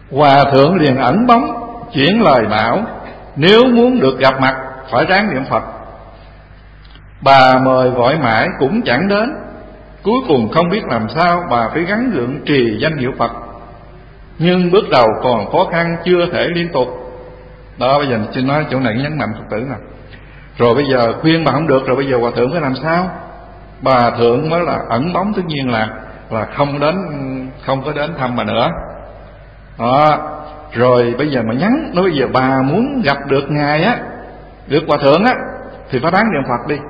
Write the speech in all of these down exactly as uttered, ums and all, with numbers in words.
Hòa thượng liền ẩn bóng chuyển lời bảo: nếu muốn được gặp mặt phải ráng niệm Phật. Bà mời gọi mãi cũng chẳng đến. Cuối cùng không biết làm sao, bà phải gắng gượng trì danh hiệu Phật. Nhưng bước đầu còn khó khăn, chưa thể liên tục. Đó, bây giờ xin nói chỗ này nhấn mạnh Phật tử nè. Rồi bây giờ khuyên bà không được, rồi bây giờ hòa thượng phải làm sao? Bà thượng mới là ẩn bóng, tất nhiên là là không đến, không có đến thăm bà nữa. Đó, rồi bây giờ mà nhắn, nói bây giờ bà muốn gặp được ngài á, được hòa thượng á, thì phải ráng niệm Phật đi.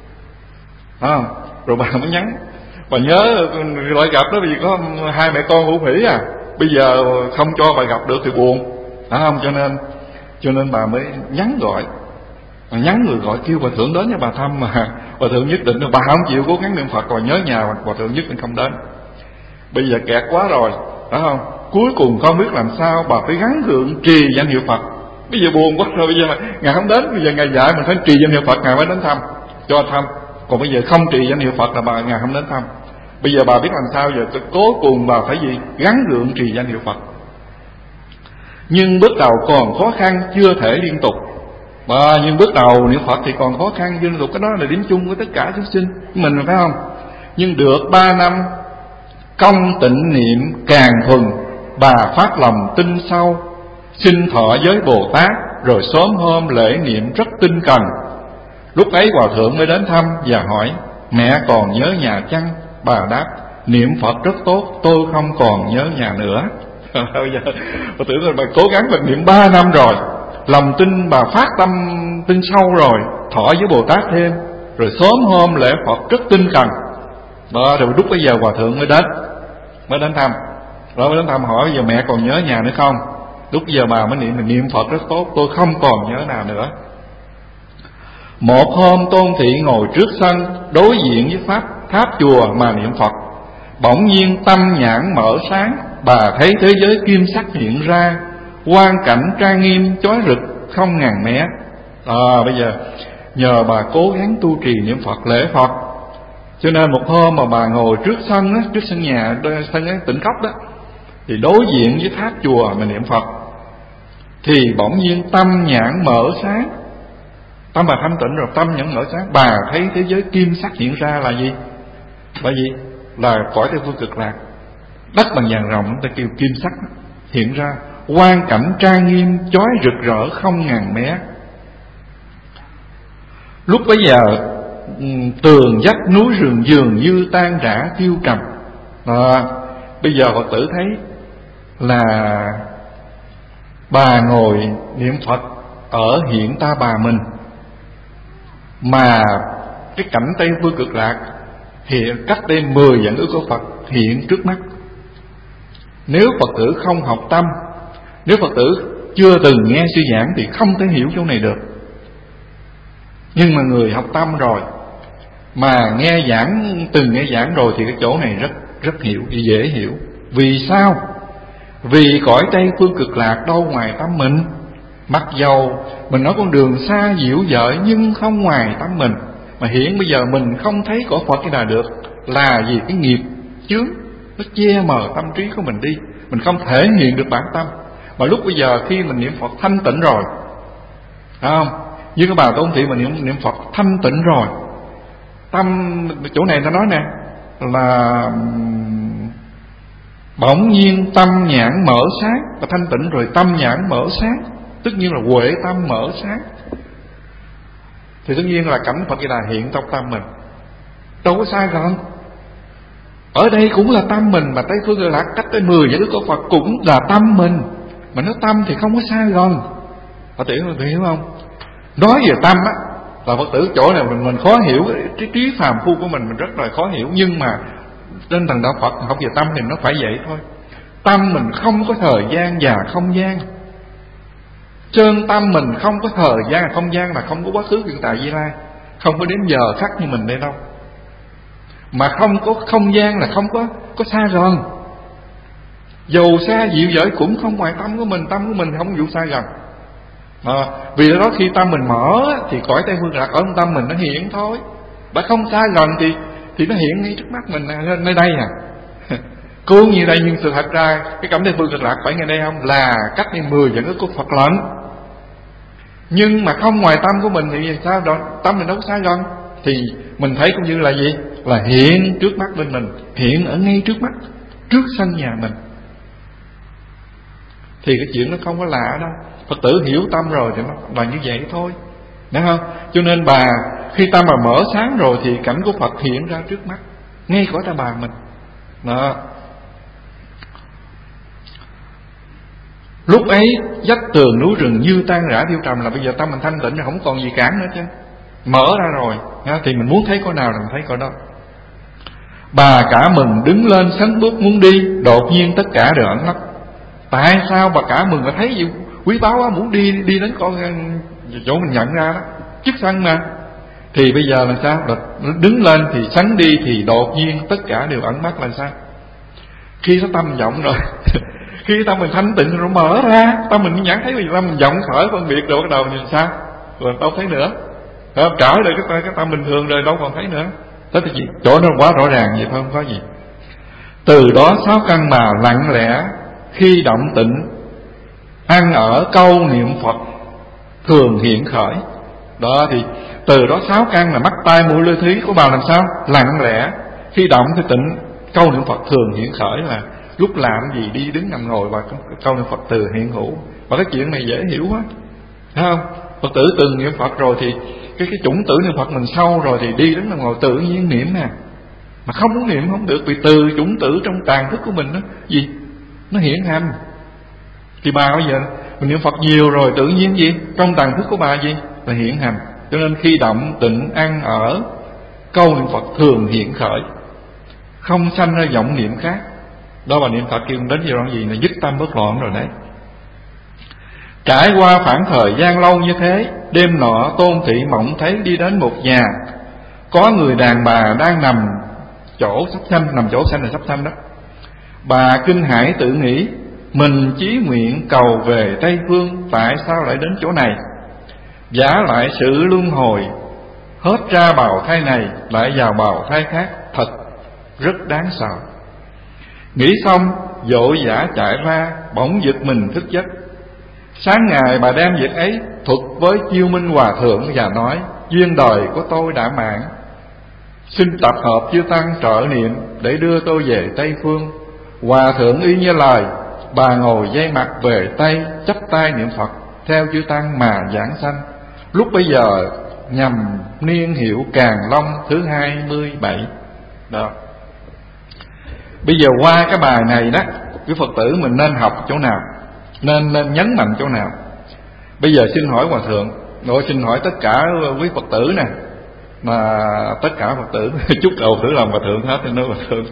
À, rồi bà mới nhắn, bà nhớ lại gặp đó, vì có hai mẹ con hữu hỷ à, bây giờ không cho bà gặp được thì buồn, phải không? Cho nên cho nên bà mới nhắn gọi, bà nhắn người gọi kêu hòa thượng đến cho bà thăm, mà hòa thượng nhất định là bà không chịu cố gắng niệm Phật, và nhớ nhà hòa thượng nhất định không đến. Bây giờ kẹt quá rồi, phải không? Cuối cùng không biết làm sao, bà phải gắng gượng trì danh hiệu Phật. Bây giờ buồn quá rồi, bây giờ ngài không đến, bây giờ ngài dạy mình phải trì danh hiệu Phật, ngài mới đến thăm, cho thăm. Còn bây giờ không trì danh hiệu Phật là bà ngài không đến thăm. Bây giờ bà biết làm sao giờ? Cố cùng bà phải gì? Gắng gượng trì danh hiệu Phật. Nhưng bước đầu còn khó khăn, chưa thể liên tục. Mà nhưng bước đầu niệm Phật thì còn khó khăn, chưa liên tục. Cái đó là điểm chung của tất cả chúng sinh mình, phải không? Nhưng được ba năm công tịnh niệm càng thuần, bà phát lòng tin sâu, xin thọ giới Bồ Tát, rồi sớm hôm lễ niệm rất tinh cần. Lúc ấy hòa thượng mới đến thăm và hỏi: mẹ còn nhớ nhà chăng? Bà đáp: niệm Phật rất tốt, tôi không còn nhớ nhà nữa. Bây giờ hòa thượng là bà cố gắng mình niệm ba năm rồi, lòng tin bà phát tâm tin sâu rồi, thọ với Bồ Tát thêm, rồi sớm hôm lễ Phật rất tinh cần. Đó, rồi lúc bây giờ hòa thượng mới đến, mới đến thăm. Rồi mới đến thăm hỏi: bây giờ mẹ còn nhớ nhà nữa không? Lúc giờ bà mới niệm, mình niệm Phật rất tốt, tôi không còn nhớ nào nữa. Một hôm Tôn Thị ngồi trước sân đối diện với pháp tháp chùa mà niệm Phật. Bỗng nhiên tâm nhãn mở sáng, bà thấy thế giới kim sắc hiện ra, quang cảnh trang nghiêm chói rực không ngàn mé. À, bây giờ nhờ bà cố gắng tu trì niệm Phật, lễ Phật, cho nên một hôm mà bà ngồi trước sân á, trước sân nhà, sân á, Tịnh Cốc đó, thì đối diện với tháp chùa mà niệm Phật, thì bỗng nhiên tâm nhãn mở sáng. Tâm bà thanh tịnh rồi, tâm nhãn mở sáng, bà thấy thế giới kim sắc hiện ra là gì? Là gì? Là cõi Tây Phương Cực Lạc, đất bằng vàng ròng, người ta kêu kim sắc hiện ra, quang cảnh trang nghiêm chói rực rỡ không ngàn mé. Lúc bấy giờ tường vách núi rừng dường như tan rã tiêu trầm. À, bây giờ Phật tử thấy là bà ngồi niệm Phật ở hiện Ta Bà mình, mà cái cảnh Tây Phương Cực Lạc hiện cách đây mười vạn ức của Phật hiện trước mắt. Nếu Phật tử không học tâm, nếu Phật tử chưa từng nghe sư giảng thì không thể hiểu chỗ này được. Nhưng mà người học tâm rồi, mà nghe giảng, từng nghe giảng rồi, thì cái chỗ này rất rất hiểu, dễ hiểu. Vì sao? Vì cõi Tây Phương Cực Lạc đâu ngoài tâm mình. Mặc dầu mình nói con đường xa diệu dợi, nhưng không ngoài tâm mình. Mà hiện bây giờ mình không thấy cõi Phật cái nào được, là vì cái nghiệp chướng nó che mờ tâm trí của mình đi, mình không thể hiện được bản tâm. Mà lúc bây giờ khi mình niệm Phật thanh tịnh rồi, phải không? Như cái bà Tôn Thị mình niệm, niệm Phật thanh tịnh rồi, tâm chỗ này ta nói nè là bỗng nhiên tâm nhãn mở sáng, và thanh tịnh rồi tâm nhãn mở sáng, tất nhiên là huệ tâm mở sáng, thì tất nhiên là cảnh Phật Di Đà hiện trong tâm mình, đâu có sai gần. Ở đây cũng là tâm mình, mà Tây Phương Cực Lạc cách tới mười vạn ức của Phật cũng là tâm mình. Mà nói tâm thì không có xa gần. Phật tử mình hiểu không? Nói về tâm á, là Phật tử chỗ này mình mình khó hiểu, cái trí phàm phu của mình mình rất là khó hiểu. Nhưng mà trên tầng đạo Phật học về tâm thì nó phải vậy thôi. Tâm mình không có thời gian và không gian. Trên tâm mình không có thời gian và không gian, là không có quá khứ hiện tại vị lai, không có đến giờ khắc như mình đây đâu. Mà không có không gian là không có có xa gần. Dầu xa dịu dõi cũng không ngoài tâm của mình, tâm của mình không vụ xa gần. À, vì đó khi tâm mình mở thì cõi Tây Phương Lạc ở trong tâm mình nó hiện thôi. Đã không xa gần thì thì nó hiện ngay trước mắt mình, lên nơi đây à. Cứu như đây, nhưng sự thật ra cái Cẩm Tây Phương Cực Lạc phải nghe đây không, là cách đi mười dẫn ức của Phật lận. Nhưng mà không ngoài tâm của mình thì sao đó, tâm mình đâu có xa gần. Thì mình thấy cũng như là gì, là hiện trước mắt bên mình, hiện ở ngay trước mắt, trước sân nhà mình. Thì cái chuyện nó không có lạ đâu. Phật tử hiểu tâm rồi thì nó là như vậy thôi, đúng không? Cho nên bà khi tâm mà mở sáng rồi thì cảnh của Phật hiện ra trước mắt, ngay khỏi ta bà mình. Đó. Lúc ấy vách tường núi rừng như tan rã tiêu trầm, là bây giờ tâm mình thanh tịnh rồi, không còn gì cản nữa chứ. Mở ra rồi thì mình muốn thấy cõi nào là mình thấy cõi đó. Bà cả mừng đứng lên sánh bước muốn đi, đột nhiên tất cả đều ẩn nấp. Tại sao bà cả mừng mà thấy gì quý báu quá, muốn đi đi đến con chỗ mình nhận ra đó, chức sân mà. Thì bây giờ là sao? Là đứng lên thì sánh đi, thì đột nhiên tất cả đều ẩn mắt là sao? Khi nó tâm vọng rồi khi tâm mình thanh tịnh rồi mở ra, tâm mình nhãn thấy, vì tâm mình vọng khởi phân biệt rồi bắt đầu nhìn sao? Rồi đâu thấy nữa. Trở lại cái, cái tâm bình thường rồi đâu còn thấy nữa. Thế thì gì? Chỗ nó quá rõ ràng vậy thôi, không có gì. Từ đó sáu căn mà lặng lẽ khi động tịnh, ăn ở câu niệm Phật thường hiện khởi. Đó thì từ đó sáu căn là mắt tai mũi lưỡi thí của bà làm sao? Lặng lẽ khi động thì tịnh, câu niệm Phật thường hiện khởi là lúc làm gì, đi đứng nằm ngồi và câu niệm Phật từ hiện hữu. Và cái chuyện này dễ hiểu quá, thấy không? Phật tử từng niệm Phật rồi thì cái cái chủng tử niệm Phật mình sâu rồi thì đi đứng nằm ngồi tự nhiên niệm nè. Mà không muốn niệm không được, vì từ chủng tử trong tàn thức của mình đó gì nó hiện hành. Thì bà bây giờ mình niệm Phật nhiều rồi, tự nhiên gì trong tàn thức của bà gì là hiện hành. Cho nên khi động tịnh, ăn ở câu niệm Phật thường hiện khởi, không sanh ra vọng niệm khác. Đó bà niệm Phật kêu đến giai đoạn gì là dứt tâm bất loạn rồi đấy. Trải qua khoảng thời gian lâu như thế, đêm nọ Tôn Thị mộng thấy đi đến một nhà, có người đàn bà đang nằm chỗ sắp sanh, nằm chỗ sanh là sắp sanh đó. Bà kinh hãi tự nghĩ, mình chí nguyện cầu về Tây Phương, tại sao lại đến chỗ này? Giả lại sự luân hồi, hết ra bào thai này lại vào bào thai khác, thật rất đáng sợ. Nghĩ xong vội vã chạy ra, bỗng giật mình thức giấc. Sáng ngày bà đem việc ấy thuật với Chiêu Minh Hòa Thượng và nói, duyên đời của tôi đã mãn, xin tập hợp chư tăng trợ niệm để đưa tôi về Tây Phương. Hòa Thượng y như lời, bà ngồi dây mặt về Tây, chắp tay niệm Phật theo chư tăng mà giảng sanh. Lúc bây giờ nhằm niên hiệu Càn Long thứ hai mươi bảy. Đó. Bây giờ qua cái bài này đó, quý Phật tử mình nên học chỗ nào, nên nên nhấn mạnh chỗ nào. Bây giờ xin hỏi Hòa Thượng, rồi xin hỏi tất cả quý Phật tử nè, mà tất cả Phật tử chúc cầu thử lòng Hòa Thượng hết, thì nói Hòa Thượng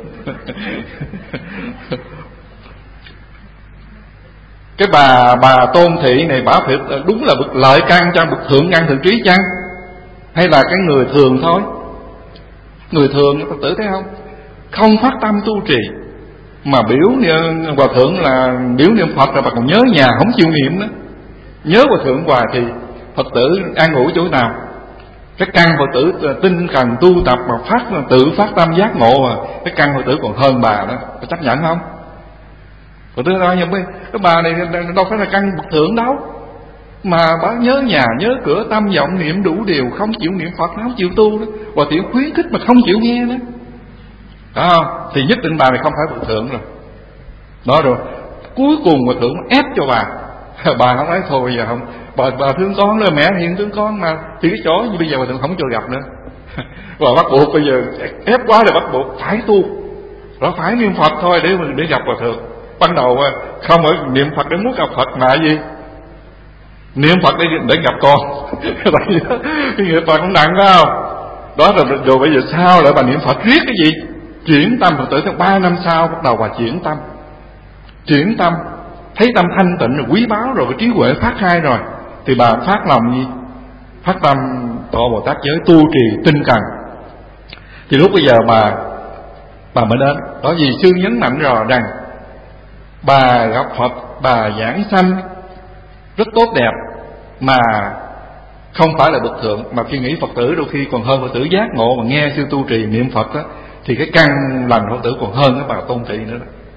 cái bà bà Tôn Thị này bả phải đúng là bậc lợi căn chăng, bậc thượng căn thượng trí chăng, hay là cái người thường thôi? Người thường Phật tử thấy không, không phát tâm tu trì mà biểu niệm Hòa Thượng là biểu niệm Phật, rồi bà còn nhớ nhà không chịu niệm đó, nhớ Hòa Thượng hoài thì Phật tử an ủi chỗ nào? Cái căn Phật tử tinh cần tu tập mà phát tự phát tâm giác ngộ, mà cái căn Phật tử còn hơn bà đó, có chấp nhận không? Phật tử nói nhưng cái bà này đâu phải là căn bậc thượng đâu, mà bà nhớ nhà nhớ cửa, tâm vọng niệm đủ điều, không chịu niệm Phật, không chịu tu đó. Hòa Thượng khuyến khích mà không chịu nghe đó, đó không? Thì nhất định bà này không phải bậc thượng rồi. Đó rồi cuối cùng Hòa Thượng ép cho bà bà không nói thôi bây giờ không, bà bà thương con rồi, mẹ hiền thương con mà, thì cái chỗ như bây giờ Hòa Thượng không cho gặp nữa và bắt buộc bây giờ ép quá rồi, bắt buộc phải tu, đó phải niệm Phật thôi để để gặp Hòa Thượng. Ban đầu không phải niệm Phật để muốn gặp Phật mà gì, niệm Phật để để gặp con cái nghiệp Phật cũng nặng phải không? Đó rồi, rồi bây giờ sao lại bà niệm Phật riết cái gì? Chuyển tâm. Phật tử theo ba năm sau bắt đầu bà chuyển tâm, chuyển tâm thấy tâm thanh tịnh rồi, quý báu rồi, cái trí huệ phát khai rồi, thì bà phát lòng gì? Phát tâm tọa Bồ Tát giới, tu trì tinh cần. Thì lúc bây giờ bà bà mới đến đó, vì sư nhấn mạnh rồi rằng bà gặp Phật, bà giảng sanh rất tốt đẹp, mà không phải là bậc thượng. Mà khi nghĩ Phật tử đôi khi còn hơn Phật tử giác ngộ mà nghe sư tu trì niệm Phật đó, thì cái căn lành Phật tử còn hơn cái bà Tôn Thị nữa đó.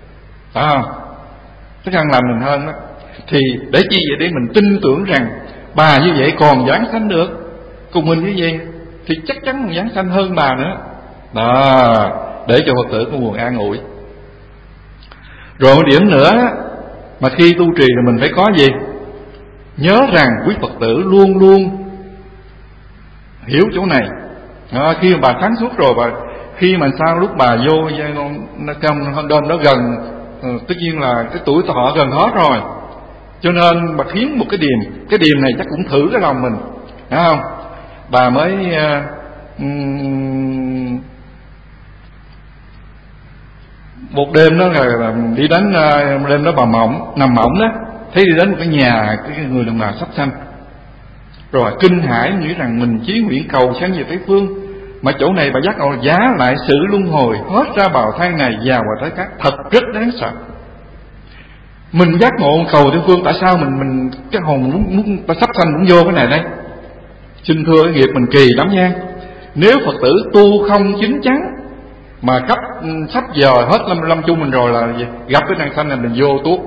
phải không? Thức ăn lành mình hơn đó. Thì để chi vậy? Để mình tin tưởng rằng bà như vậy còn giảng sanh được, cùng mình như vậy thì chắc chắn mình giảng sanh hơn bà nữa. Đó, để cho Phật tử có nguồn an ủi. Rồi một điểm nữa mà khi tu trì thì mình phải có gì? Nhớ rằng quý Phật tử luôn luôn hiểu chỗ này. À, khi mà bà sáng suốt rồi, bà khi mà sau lúc bà vô trong đêm đó gần, tất nhiên là cái tuổi thọ gần hết rồi, cho nên bà khiến một cái điềm. Cái điềm này chắc cũng thử cái lòng mình, phải không? Bà mới uh, um, một đêm đó là đi đến uh, đêm đó bà mộng, nằm mộng đó, thấy đi đến một cái nhà cái người đàn bà sắp sanh, rồi kinh hãi nghĩ rằng mình chí nguyện cầu sanh về Tây Phương, mà chỗ này bà giác ngộ giá lại sự luân hồi, hết ra bào thai này vào và tới các, thật rất đáng sợ. Mình giác ngộ cầu Tây Phương, tại sao mình mình cái hồn muốn, muốn ta sắp sanh muốn vô cái này đây? Xin thưa cái nghiệp mình kỳ lắm nha. Nếu Phật tử tu không chín chắn mà cấp sắp giờ hết lâm lâm chung mình rồi là gì? Gặp cái năng sanh này mình vô tuốt.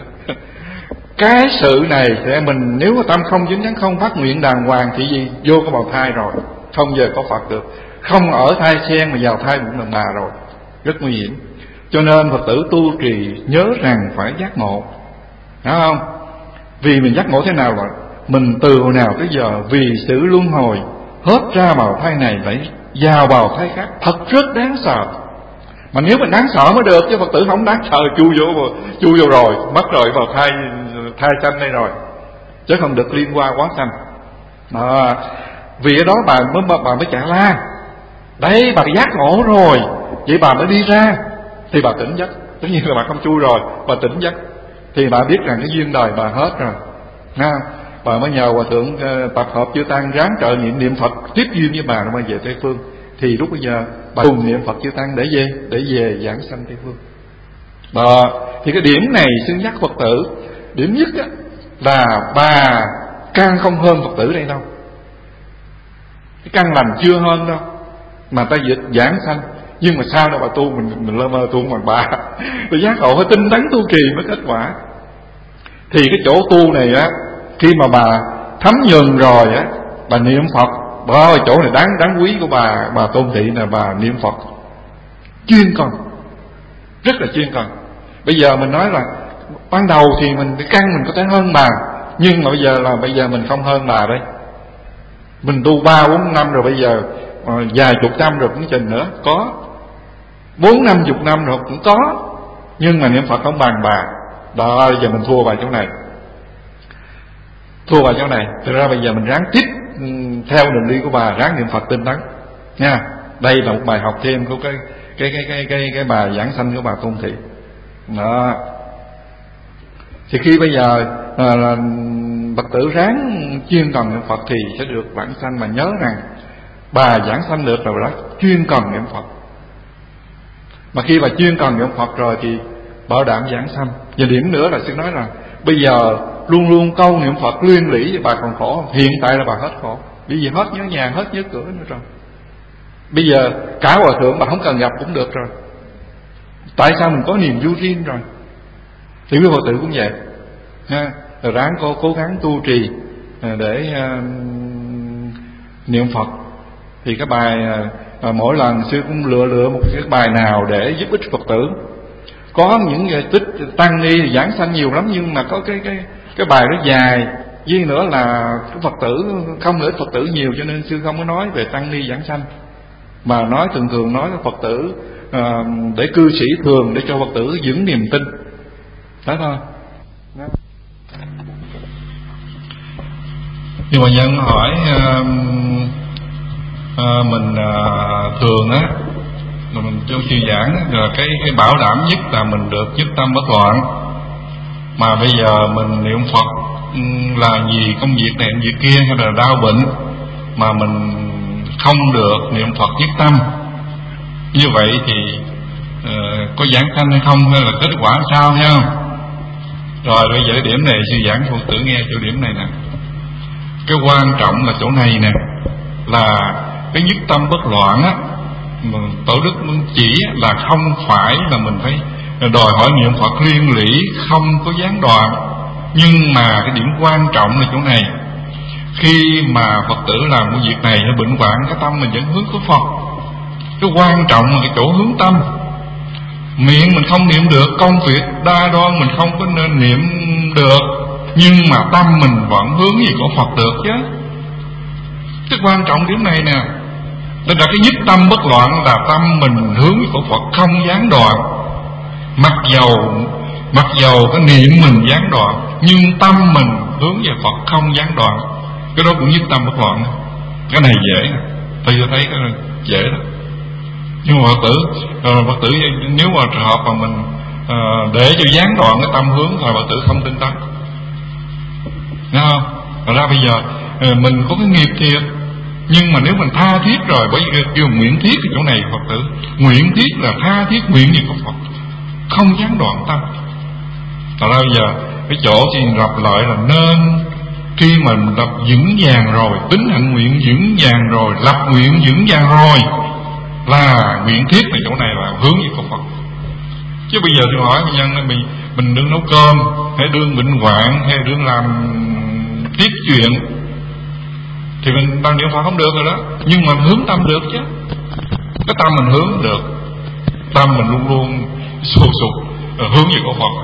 Cái sự này sẽ mình nếu mà tâm không chín chắn, không phát nguyện đàng hoàng thì gì? Vô cái bào thai rồi, không về có Phật được. Không ở thai sen mà vào thai bụng đàn bà rồi, rất nguy hiểm. Cho nên Phật tử tu trì nhớ rằng phải giác ngộ, phải không? Vì mình giác ngộ thế nào rồi? Mình từ hồi nào tới giờ vì sự luân hồi, hết ra bào thai này phải vào bào thai khác, thật rất đáng sợ. Mà nếu mình đáng sợ mới được, chứ Phật tử không đáng sợ chui vô chui vô rồi mất rồi vào thai thai sanh đây rồi, chứ không được liên qua quá sanh. À, vì ở đó bà mới bà mới chạy la, đây bà giác ngộ rồi, vậy bà mới đi ra thì bà tỉnh giấc. Tất nhiên là bà không chui rồi, bà tỉnh giấc thì bà biết rằng cái duyên đời bà hết rồi, ha. Bà mới nhờ hòa thượng uh, tập hợp chư tăng ráng trợ niệm niệm Phật tiếp duyên với bà, nó mới về Tây Phương. Thì lúc bây giờ bà cùng niệm Phật chư tăng để về để về giảng sanh Tây Phương. Đó, thì cái điểm này xin nhắc Phật tử. Điểm nhất á, là bà căn không hơn Phật tử đây đâu, cái căn lành chưa hơn đâu mà ta dịch giảng sanh. Nhưng mà sau đó bà tu mình mình lơ mơ tu bằng bà tôi giác ngộ phải tinh tấn tu trì mới kết quả. Thì cái chỗ tu này á, khi mà bà thấm nhuần rồi á, bà niệm Phật, bà ơi chỗ này đáng đáng quý của bà bà tôn thị là bà niệm Phật chuyên cần, rất là chuyên cần. Bây giờ mình nói là ban đầu thì mình cái căn mình có thể hơn bà, nhưng mà bây giờ là bây giờ mình không hơn bà đấy. Mình tu ba bốn năm rồi, bây giờ vài chục năm rồi cũng chừng nữa có, bốn năm chục năm rồi cũng có, nhưng mà niệm Phật không bằng bà. Đó, giờ mình thua bà chỗ này, thua bà chỗ này. Thực ra bây giờ mình ráng tiếp theo đường đi của bà, ráng niệm Phật tinh tấn nha. Đây là một bài học thêm của cái cái cái cái cái cái bà giảng sanh của bà Tôn Thị. Đó. Thì khi bây giờ à, là Phật tử ráng chuyên cần niệm Phật thì sẽ được vãng sanh. Mà nhớ rằng bà giảng sanh được rồi đó, chuyên cần niệm Phật. Mà khi bà chuyên cần niệm Phật rồi thì bảo đảm giảng sanh. Và điểm nữa là xin nói là bây giờ luôn luôn câu niệm Phật liên lỉ thì bà còn khổ. Hiện tại là bà hết khổ, bởi vì hết nhớ nhà, hết nhớ cửa nữa rồi. Bây giờ cả hòa thượng bà không cần gặp cũng được rồi. Tại sao mình có niềm vui riêng rồi? Thì quý Phật tử cũng vậy ha. Rồi ráng cố, cố gắng tu trì để uh, niệm Phật. Thì cái bài uh, mỗi lần sư cũng lựa lựa một cái bài nào để giúp ích Phật tử. Có những uh, tích tăng ni giảng sanh nhiều lắm, nhưng mà có cái cái cái bài nó dài, với nữa là cái Phật tử không lợi ích Phật tử nhiều, cho nên sư không có nói về tăng ni giảng sanh, mà nói thường thường nói là Phật tử uh, để cư sĩ thường, để cho Phật tử vững niềm tin. Đó thôi. Đó. Nhưng mà nhân hỏi uh, uh, mình uh, thường á, mình cho sư giảng là cái cái bảo đảm nhất là mình được nhất tâm bất loạn. Mà bây giờ mình niệm Phật là gì công việc này việc kia hay là đau bệnh mà mình không được niệm Phật nhất tâm, như vậy thì uh, có giảng sanh hay không, hay là kết quả sao, thấy không? Rồi bây giờ cái điểm này sư giảng Phật tử nghe chỗ điểm này nè. Cái quan trọng là chỗ này nè, là cái nhất tâm bất loạn á, tổ đức muốn chỉ là không phải là mình phải đòi hỏi niệm Phật liên lỉ, không có gián đoạn. Nhưng mà cái điểm quan trọng là chỗ này, khi mà Phật tử làm cái việc này hay bệnh hoạn, cái tâm mình vẫn hướng của Phật. Cái quan trọng là cái chỗ hướng tâm. Miệng mình không niệm được, công việc đa đoan mình không có nên niệm được, nhưng mà tâm mình vẫn hướng về của Phật được chứ. Cái quan trọng điểm này nè. Tức là cái nhất tâm bất loạn là tâm mình hướng về của Phật không gián đoạn. Mặc dầu Mặc dầu cái niệm mình gián đoạn, nhưng tâm mình hướng về Phật không gián đoạn. Cái đó cũng nhất tâm bất loạn. Cái này dễ, tôi thấy cái này dễ đó. Nhưng mà Phật tử uh, Phật tử nếu mà trường hợp mà mình uh, để cho gián đoạn cái tâm hướng là Phật tử không tinh tấn, nghe không? Thật ra bây giờ uh, mình có cái nghiệp thiệt, nhưng mà nếu mình tha thiết rồi, bởi vì kêu nguyện thiết ở chỗ này Phật tử, nguyện thiết là tha thiết nguyện gì của Phật, không gián đoạn tâm. Thật ra bây giờ cái chỗ thì lặp lại là nên khi mà mình lập vững vàng rồi, tính hạnh nguyện vững vàng rồi, lập nguyện vững vàng rồi, là nguyện thiết là chỗ này là hướng về của Phật. Chứ bây giờ tôi hỏi người dân mình mình đừng nấu cơm, hay đương bệnh hoạn, hay đương làm tiếp chuyện, thì mình đang niệm Phật không được rồi đó. Nhưng mà hướng tâm được chứ. Cái tâm mình hướng được, tâm mình luôn luôn sôi sục hướng về của Phật.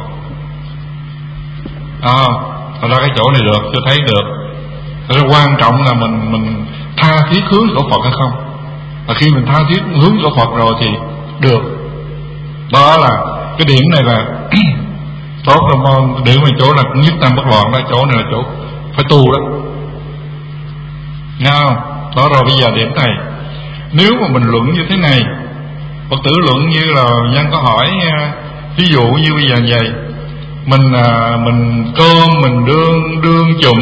À, thật ra cái chỗ này được, tôi thấy được. Thật ra quan trọng là mình mình tha thiết hướng của Phật hay không. Và khi mình tha thiết hướng của Phật rồi thì được. Đó là cái điểm này là tốt lắm. Điểm này chỗ là cũng nhất tâm bất loạn đó. Chỗ này là chỗ phải tu đó, nghe không? Đó rồi bây giờ điểm này, nếu mà mình luận như thế này, Phật tử luận như là nhân có hỏi, ví dụ như bây giờ vậy, mình à, mình cơm mình đương đương chụm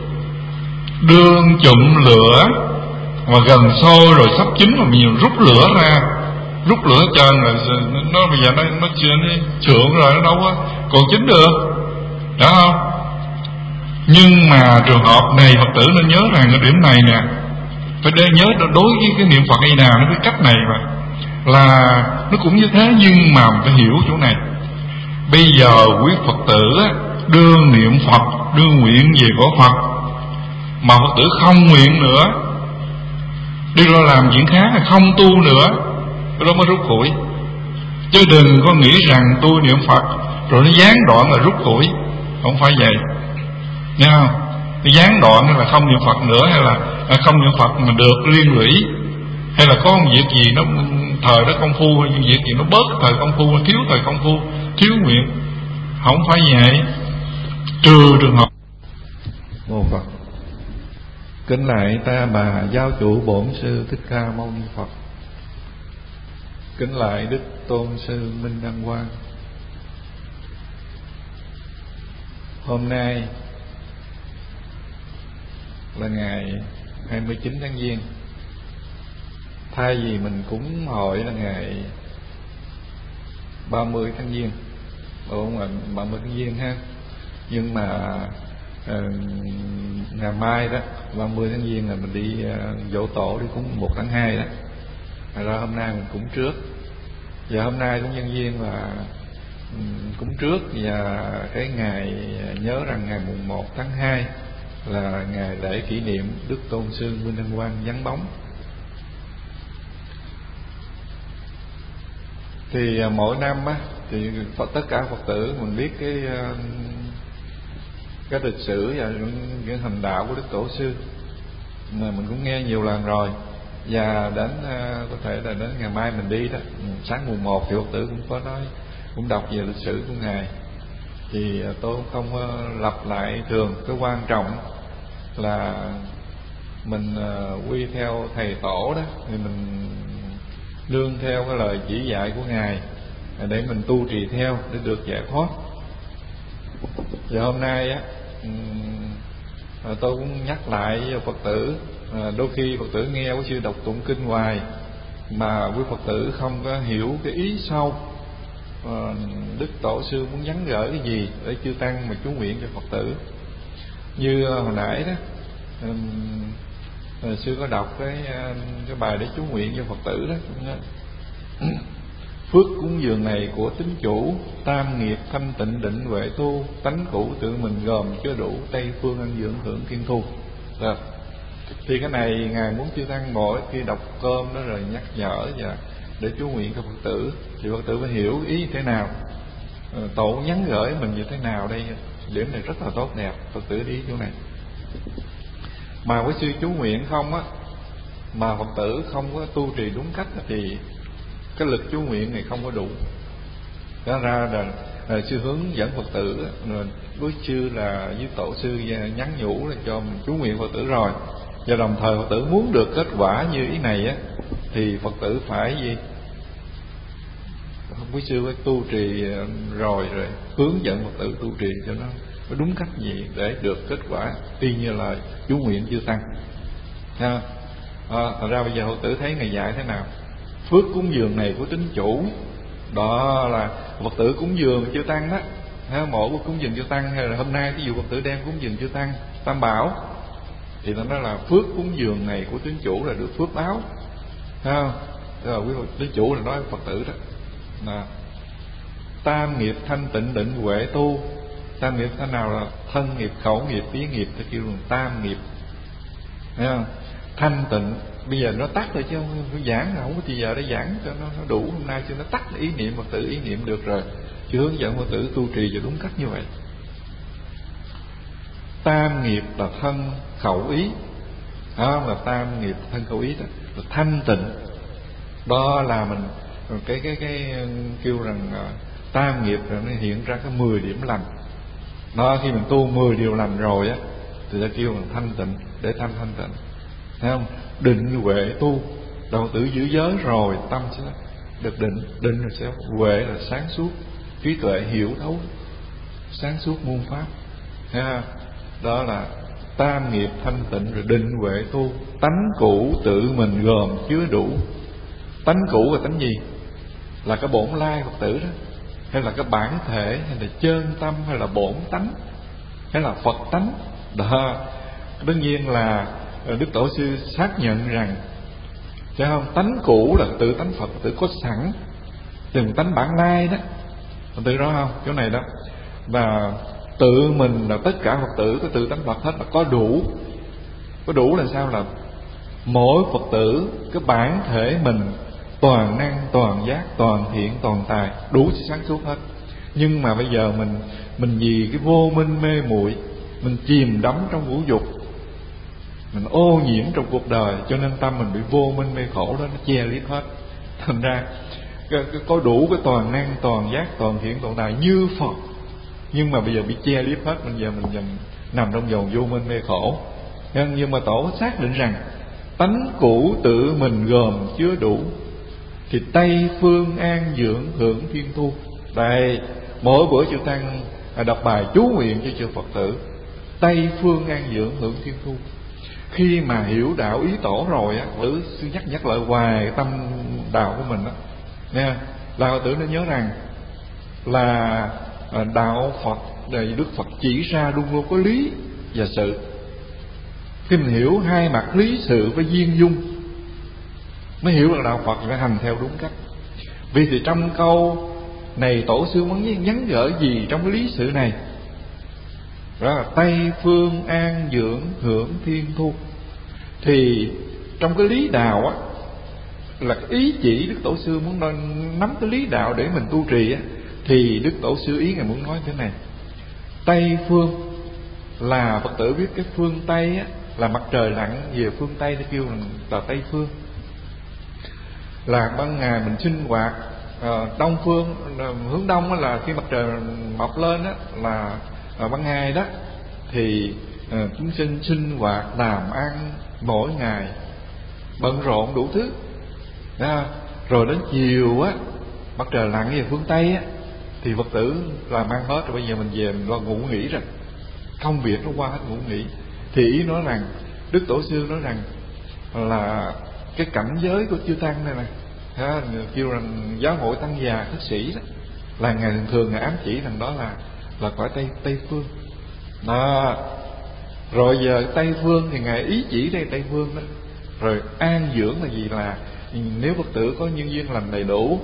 đương chụm lửa mà gần sôi rồi sắp chín mà mình rút lửa ra, rút lửa trơn rồi nó bây giờ nó nó chưa nó sượng rồi, nó đâu có còn chín được, đó không? Nhưng mà trường hợp này Phật tử nên nhớ rằng cái điểm này nè, phải để nhớ đối với cái niệm Phật A Di Đà nó cái cách này mà là nó cũng như thế, nhưng mà mình phải hiểu chỗ này. Bây giờ quý Phật tử đương niệm Phật, đương nguyện về của Phật, mà Phật tử không nguyện nữa, đi lo làm chuyện khác, không tu nữa, cái đó mới rút củi. Chứ đừng có nghĩ rằng tôi niệm Phật rồi nó gián đoạn là rút củi, không phải vậy, nghe không? Cái gián đoạn là không niệm Phật nữa, hay là không niệm Phật mà được liên lụy, hay là có một việc gì nó thời đó công phu, hay việc gì nó bớt thời công phu, thiếu thời công phu, thiếu nguyện, không phải vậy. Trừ trường hợp Mô Phật. Kính lạy ta bà giáo chủ bổn sư Thích Ca Mâu Ni Phật. Kính lạy Đức Tôn sư Minh Đăng Quang. Hôm nay là ngày hai mươi chín tháng Giêng. Thay vì mình cúng hội là ngày ba mươi tháng Giêng, đúng rồi, ba mươi tháng Giêng ha. Nhưng mà uh, ngày mai đó, ba mươi tháng Giêng là mình đi uh, dỗ tổ, đi cúng một tháng hai đó. Rồi ra hôm nay mình cúng trước. Và hôm nay cũng nhân duyên là um, cúng trước, và cái ngày nhớ rằng ngày mùng một tháng hai là ngày lễ kỷ niệm Đức Tôn sư Minh Đăng Quang vắng bóng. Thì uh, mỗi năm á, thì Phật, tất cả Phật tử mình biết cái uh, cái lịch sử và cái hành đạo của Đức Tổ sư mà mình cũng nghe nhiều lần rồi. Và đến uh, có thể là đến ngày mai mình đi đó, sáng mùng một thì Phật tử cũng có nói, cũng đọc về lịch sử của ngài. Thì uh, tôi cũng không uh, lặp lại thường. Cái quan trọng là mình uh, quy theo thầy tổ đó, thì mình nương theo cái lời chỉ dạy của ngài để mình tu trì theo để được giải thoát. Và hôm nay á, tôi cũng nhắc lại với Phật tử, đôi khi Phật tử nghe quý sư đọc tụng kinh hoài mà quý Phật tử không có hiểu cái ý sâu Đức Tổ sư muốn nhắn gửi cái gì để chư tăng mà chú nguyện cho Phật tử. Như hồi nãy đó, sư có đọc cái cái bài để chú nguyện cho Phật tử đó. Phước cúng dường này của tín chủ, tam nghiệp thanh tịnh định huệ tu, tánh cũ tự mình gồm chưa đủ, tây phương ăn dưỡng hưởng kiên thu. Rồi. Thì cái này Ngài muốn chư tăng mỗi khi đọc cơm đó rồi nhắc nhở và để chú nguyện cho Phật tử, thì Phật tử phải hiểu ý như thế nào, Tổ nhắn gửi mình như thế nào đây. Điểm này rất là tốt đẹp, Phật tử đi chỗ này. Mà quý sư chú nguyện không á, mà Phật tử không có tu trì đúng cách thì cái lực chú nguyện này không có đủ. Đó ra là, là sư hướng dẫn Phật tử, với sư là với tổ sư nhắn nhủ là cho mình chú nguyện Phật tử rồi, và đồng thời Phật tử muốn được kết quả như ý này á thì Phật tử phải gì? Quý sư phải tu trì rồi rồi hướng dẫn Phật tử tu trì cho nó đúng cách gì để được kết quả y như là chú nguyện chư tăng. Ha. À, thật ra bây giờ Phật tử thấy Ngài dạy thế nào? Phước cúng dường này của tín chủ, đó là Phật tử cúng dường chư tăng đó. Ha, mỗi một cúng dường chư tăng, hay là hôm nay ví dụ Phật tử đem cúng dường chư tăng Tam Bảo, thì nó nói là phước cúng dường này của tín chủ là được phước báo. Ha, đó là quý tín chủ là nói Phật tử đó. Là tam nghiệp thanh tịnh định huệ tu. Tam nghiệp thế nào? Là thân nghiệp, khẩu nghiệp, ý nghiệp, ta kêu là tam nghiệp. Thấy không? Thanh tịnh, bây giờ nó tắt rồi chứ không phải giảng, không có thì giờ để giảng cho nó, nó đủ. Hôm nay cho nó tắt ý niệm Phật tử, ý niệm được rồi, chứ hướng dẫn Phật tử tu trì cho đúng cách như vậy. Tam nghiệp là thân khẩu ý, đó là tam nghiệp thân khẩu ý đó. Là thanh tịnh, đó là mình cái cái cái kêu rằng tam nghiệp rồi nó hiện ra cái mười điểm lành. Đó, khi mình tu mười điều lành rồi á thì ta kêu bằng thanh tịnh, để tâm thanh tịnh. Thấy không? Định huệ tu, đầu tử giữ giới rồi tâm sẽ được định, định rồi sẽ huệ là sáng suốt, trí tuệ hiểu thấu sáng suốt muôn pháp. Thấy không? Đó là tam nghiệp thanh tịnh rồi định huệ tu. Tánh cũ tự mình gồm chứa đủ. Tánh cũ là tánh gì? Là cái bổn lai Phật tử đó, hay là cái bản thể, hay là chân tâm, hay là bổn tánh, hay là Phật tánh đó. Đương nhiên là Đức Tổ sư xác nhận rằng, chứ không, tánh cũ là tự tánh Phật tử có sẵn, từng tánh bản lai đó, Phật tử đó không? Chỗ này đó. Và tự mình là tất cả Phật tử có tự tánh Phật hết, là có đủ. Có đủ là sao? Là mỗi Phật tử cái bản thể mình toàn năng, toàn giác, toàn thiện, toàn tài, đủ sáng suốt hết. Nhưng mà bây giờ mình mình vì cái vô minh mê muội, mình chìm đắm trong vũ dục, mình ô nhiễm trong cuộc đời, cho nên tâm mình bị vô minh mê khổ đó, nó che liếp hết. Thành ra có đủ cái toàn năng, toàn giác, toàn thiện, toàn tài như Phật, nhưng mà bây giờ bị che liếp hết. Bây giờ mình dần nằm trong vòng vô minh mê khổ. Nhưng mà Tổ xác định rằng tánh cũ tự mình gồm chứa đủ, thì Tây phương an dưỡng hưởng thiên thu. Đây, mỗi bữa chư tăng đọc bài chú nguyện cho chư Phật tử, Tây phương an dưỡng hưởng thiên thu. Khi mà hiểu đạo ý Tổ rồi á, tử sư nhắc nhắc lại hoài tâm đạo của mình đó nha, là Phật tử nên nhớ rằng là đạo Phật, Đức Phật chỉ ra luôn luôn có lý và sự. Khi mình hiểu hai mặt lý sự với duyên dung mới hiểu được đạo Phật, phải hành theo đúng cách. Vì thì trong câu này Tổ sư muốn nhắn gửi gì trong cái lý sự này? Đó là Tây phương an dưỡng hưởng thiên thu. Thì trong cái lý đạo á, là cái ý chỉ Đức Tổ sư muốn nói, nắm cái lý đạo để mình tu trì á, thì Đức Tổ sư ý Ngài muốn nói thế này. Tây phương là Phật tử biết cái phương Tây á, là mặt trời lặn về phương Tây, nó kêu là Tây phương. Là ban ngày mình sinh hoạt à, đông phương, à, hướng đông là khi mặt trời mọc lên á, là à, ban ngày đó thì à, chúng sinh sinh hoạt làm ăn mỗi ngày bận rộn đủ thứ đó. Rồi đến chiều á, mặt trời lặn về phương Tây á, thì Phật tử làm ăn hết rồi, bây giờ mình về mình lo ngủ nghỉ rồi, công việc nó qua hết ngủ nghỉ. Thì ý nói rằng, Đức Tổ sư nói rằng là cái cảnh giới của chư tăng này này, ha, kêu rằng giáo hội tăng già thức sĩ đó, là Ngài thường thường Ngài ám chỉ rằng đó là là cõi Tây Tây phương đó. Rồi giờ Tây phương thì Ngài ý chỉ đây Tây phương đó. Rồi an dưỡng là gì? Là nếu Phật tử có nhân duyên lành đầy đủ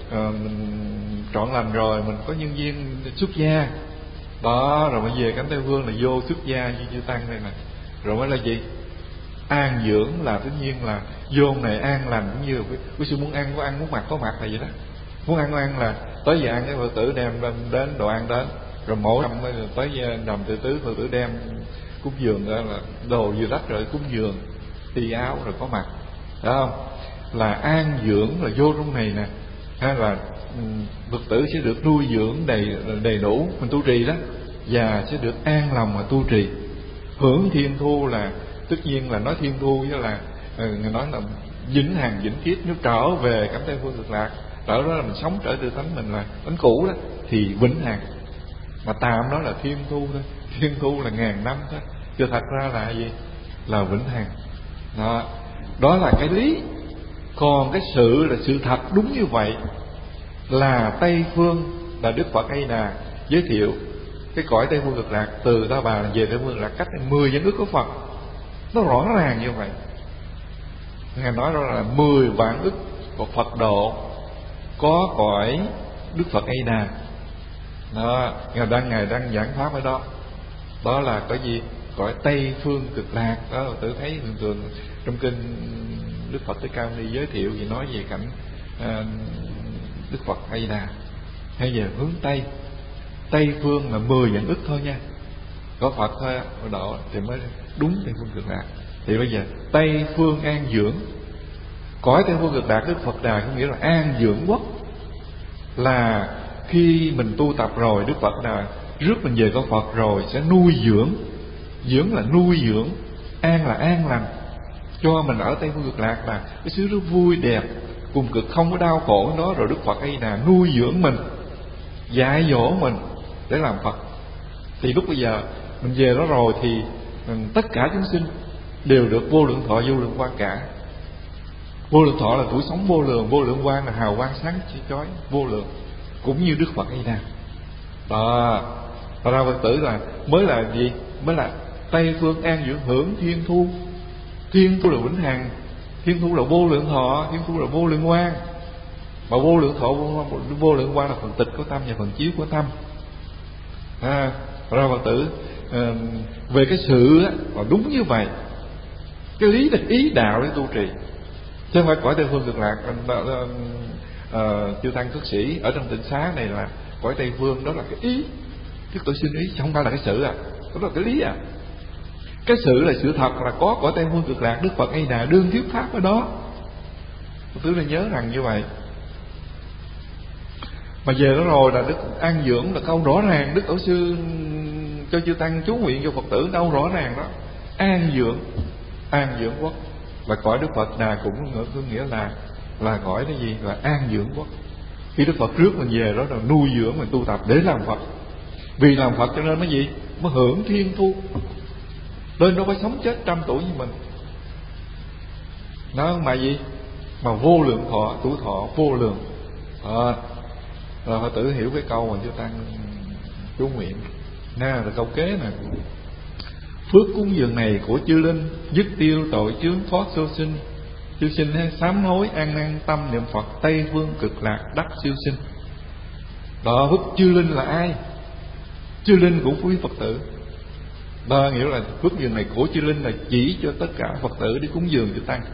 à, mình trọn lành rồi, mình có nhân duyên xuất gia đó, rồi mới về cánh Tây Phương là vô xuất gia như chư tăng đây nè. Rồi mới là gì? An dưỡng là tất nhiên là vô này an lành, cũng như quý sư muốn ăn có ăn, muốn mặc có mặc là vậy đó. Muốn ăn có ăn là tới giờ ăn cái Phật tử đem đến đồ ăn đến, rồi mỗi năm tới đầm tự tứ Phật tử đem cúng dường, đó là đồ vừa đắt rồi cúng dường, y áo rồi có mặc, phải không? Là an dưỡng là vô trong này nè, hay là Phật tử sẽ được nuôi dưỡng đầy đầy đủ, mình tu trì đó, và sẽ được an lòng mà tu trì. Hưởng thiên thu là tất nhiên là nói thiên thu với là người nói là vĩnh hằng vĩnh kiếp. Nếu trở về cánh Tây Phương Cực Lạc, trở đó là mình sống trở từ tánh mình là tánh cũ đó, thì vĩnh hằng. Mà tạm đó là thiên thu thôi, thiên thu là ngàn năm thôi, chứ thật ra là gì? Là vĩnh hằng. Đó, đó là cái lý. Còn cái sự là sự thật đúng như vậy là Tây Phương, là Đức Phật A Đà giới thiệu cái cõi Tây Phương Cực Lạc từ Ta Bà về Tây Phương Cực Lạc cách mười vạn ức của Phật. Nó rõ ràng như vậy. Ngài nói đó là mười vạn ức của Phật độ có cõi Đức Phật A Đà. Đó, Ngài đang Ngài đang giảng pháp ở đó. Đó là cái gì? Cõi Tây Phương Cực Lạc. Đó, tự thấy thường thường trong kinh Đức Phật Thích Ca Mâu Ni giới thiệu gì nói về cảnh à, Đức Phật A Đà hay về hướng Tây. Tây Phương là mười vạn ức thôi nha, có Phật thôi ở độ thì mới đúng Tây Phương Cực Lạc. Thì bây giờ Tây Phương an dưỡng, cõi Tây Phương Cực Lạc Đức Phật Đà có nghĩa là an dưỡng quốc, là khi mình tu tập rồi Đức Phật Đà rước mình về có Phật rồi sẽ nuôi dưỡng. Dưỡng là nuôi dưỡng, an là an lành, cho mình ở Tây Phương Cực Lạc là cái xứ rất vui đẹp, cùng cực không có đau khổ đó. Rồi Đức Phật A Đà nuôi dưỡng mình, dạy dỗ mình để làm Phật. Thì lúc bây giờ mình về đó rồi thì mình, tất cả chúng sinh đều được vô lượng thọ vô lượng quang cả. Vô lượng thọ là tuổi sống vô lượng, vô lượng quang là hào quang sáng chói vô lượng, cũng như Đức Phật A Đà. Đó, thật ra Phật tử là mới là gì? Mới là Tây Phương an dưỡng hưởng thiên thu. Thiên thu là vĩnh hằng, thiên thu là vô lượng thọ, thiên thu là vô lượng quang. Mà vô lượng thọ, vô, vô lượng quang là phần tịch của tâm và phần chiếu của tâm. À, ra Phật tử à, về cái sự á, là đúng như vậy. Cái lý là ý đạo để tu trì, chứ không phải cõi Tây Phương Cực Lạc. À, chư tăng cất sĩ ở trong tịnh xá này là cõi Tây Phương, đó là cái ý, cái tự sinh ý, chứ không phải là cái sự à, đó là cái lý à. Cái sự là sự thật là có cõi Tây Phương Cực Lạc, Đức Phật A Đà đương thuyết pháp ở đó. Phật tử nên nhớ rằng như vậy. Mà về đó rồi là Đức an dưỡng là câu rõ ràng. Đức Tổ sư cho chư tăng chú nguyện cho Phật tử đâu rõ ràng đó. An dưỡng, an dưỡng quốc. Và cõi Đức Phật Đà cũng có nghĩa là là cõi cái gì? Là an dưỡng quốc. Khi Đức Phật rước mình về đó là nuôi dưỡng mình tu tập để làm Phật. Vì làm Phật cho nên mới gì? Mới hưởng thiên thu. Nên nó phải sống chết trăm tuổi như mình. Nó mà gì? Mà vô lượng thọ, tuổi thọ vô lượng. À, rồi Phật tử hiểu cái câu mà chư tăng chú nguyện. Nè là câu kế nè. Phước cúng dường này của chư linh, dứt tiêu tội chướng thoát sơ sinh. Chư sinh hay sám hối an năng tâm niệm Phật, Tây Phương Cực Lạc đắc siêu sinh. Đó, phước chư linh là ai? Chư linh cũng quý Phật tử. Đó nghĩa là phước dường này của chư linh là chỉ cho tất cả Phật tử đi cúng dường chư tăng.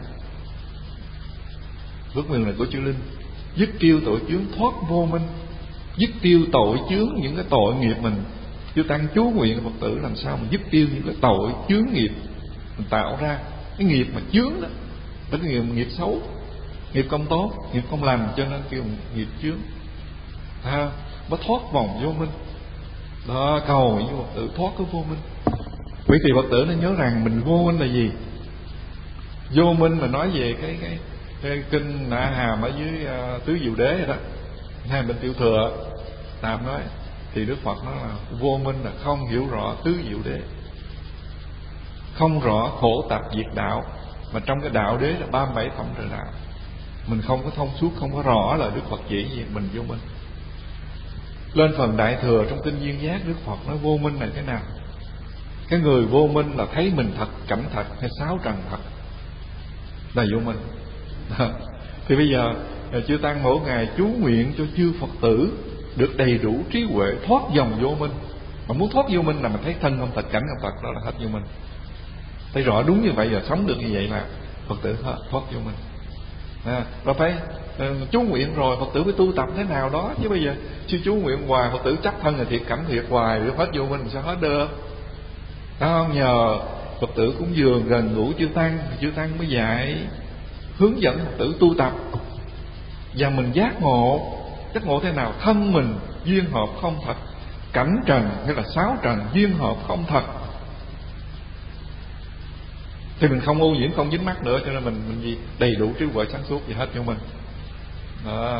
Phước dường này của chư linh dứt tiêu tội chướng thoát vô minh, dứt tiêu tội chướng những cái tội nghiệp mình. Chư tăng chú nguyện Phật tử làm sao mà dứt tiêu những cái tội chướng nghiệp mình tạo ra, cái nghiệp mà chướng đó, đó cái nghiệp, nghiệp xấu, nghiệp không tốt, nghiệp không lành, cho nên kêu nghiệp chướng. Ha, mới thoát vòng vô minh. Đó, cầu những Phật tử thoát cái vô minh. Vậy thì Phật tử nên nhớ rằng mình vô minh là gì? Vô minh mà nói về cái cái, cái kinh Na Hàm ở dưới uh, Tứ Diệu Đế rồi đó, hai bên Tiểu Thừa tạm nói, thì Đức Phật nói là vô minh là không hiểu rõ Tứ Diệu Đế, không rõ khổ tập diệt đạo. Mà trong cái đạo đế là ba mươi bảy phẩm trời đạo, mình không có thông suốt, không có rõ là Đức Phật chỉ gì, mình vô minh. Lên phần Đại Thừa trong kinh Duyên Giác, Đức Phật nói vô minh là thế nào? Cái người vô minh là thấy mình thật, cảnh thật hay sáu trần thật là vô minh. Thì bây giờ chư tăng mỗi ngày chú nguyện cho chư Phật tử được đầy đủ trí huệ thoát dòng vô minh. Mà muốn thoát vô minh là mình thấy thân không thật, cảnh không thật, đó là hết vô minh. Thấy rõ đúng như vậy, giờ sống được như vậy là Phật tử thoát vô minh. À, rồi phải uh, chú nguyện rồi Phật tử phải tu tập thế nào đó, chứ bây giờ sư chú nguyện hoài Phật tử chấp thân là thiệt cảnh thiệt hoài để hết vô minh sao hết được. Đó, nhờ Phật tử cúng dường gần gũi chư tăng, chư tăng mới dạy hướng dẫn Phật tử tu tập, và mình giác ngộ. Giác ngộ thế nào? Thân mình duyên hợp không thật, cảnh trần hay là sáu trần duyên hợp không thật, thì mình không ô nhiễm, không dính mắc nữa, cho nên mình mình gì đầy đủ trí huệ sáng suốt gì hết cho mình. Đó.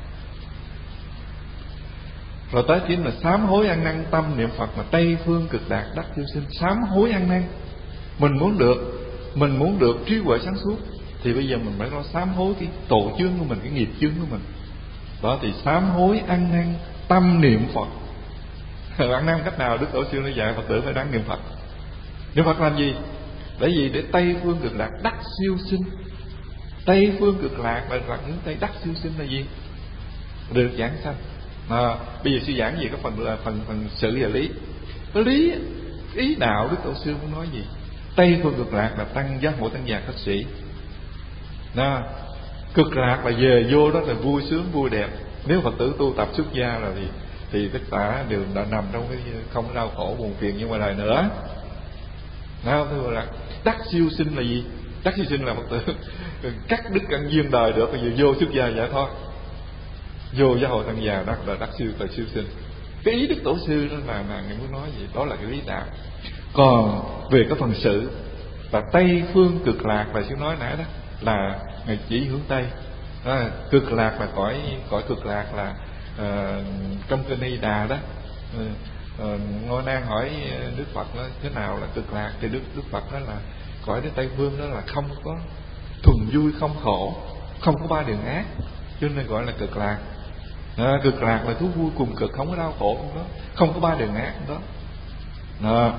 Rồi tới chính là sám hối ăn năn tâm niệm Phật mà Tây phương cực đạt đắc siêu sinh. Sám hối ăn năn, mình muốn được mình muốn được trí huệ sáng suốt thì bây giờ mình phải có sám hối cái tội chướng của mình, cái nghiệp chướng của mình. Đó thì sám hối ăn năn tâm niệm Phật. Ăn năn cách nào? Đức Tổ sư nó dạy Phật tử phải đáng niệm Phật. Niệm Phật làm gì? Để gì? Để Tây phương cực lạc đắc siêu sinh. Tây phương cực lạc là lạc hướng Tây, đắc siêu sinh là gì? Được giảng sanh. À, bây giờ sư giảng gì có phần là phần phần sự và lý. Cái lý ý đạo Đức Tổ sư muốn nói gì? Tây phương cực lạc là tăng giác ngộ tăng già khách sĩ. Đó. Cực lạc là về vô đó là vui sướng vui đẹp. Nếu Phật tử tu tập xuất gia rồi thì thì tất cả đều đã nằm trong cái không đau khổ buồn phiền như ngoài đời nữa. Nào, thưa là đắc siêu sinh là gì? Đắc siêu sinh là Phật tử cắt đứt căn duyên đời được, bây giờ vô xuất gia giải thoát, vô gia hội tăng già đắc là đắc siêu là siêu sinh. Cái ý Đức Tổ sư đó là là người muốn nói gì? Đó là cái lý đạo. Còn về cái phần sự là Tây phương cực lạc là sư nói nãy đó, là ngày chỉ hướng Tây. À, cực lạc là cõi cõi cực lạc là uh, trong kinh Ni Đà đó. Uh, uh, Ngô Nan hỏi Đức Phật đó, thế nào là cực lạc? Thì Đức Đức Phật đó là cõi đến Tây phương đó là không có thuần vui không khổ, không có ba đường ác, cho nên gọi là cực lạc. À, cực lạc là thú vui cùng cực, không có đau khổ không đó, không có ba đường ác đó. Đó.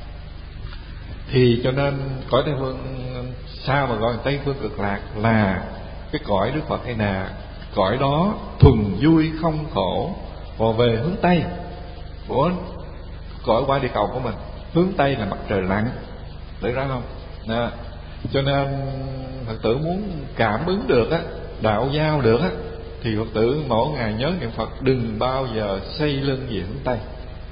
Thì cho nên cõi Tây phương sao mà gọi là Tây phương cực lạc là cái cõi Đức Phật hay là cõi đó thuần vui không khổ. Còn về hướng Tây của cõi qua địa cầu của mình, hướng Tây là mặt trời lặn, để ra không? Đó. Cho nên Phật tử muốn cảm ứng được á, đạo giao được á, thì Phật tử mỗi ngày nhớ niệm Phật, đừng bao giờ xây lưng về hướng Tây.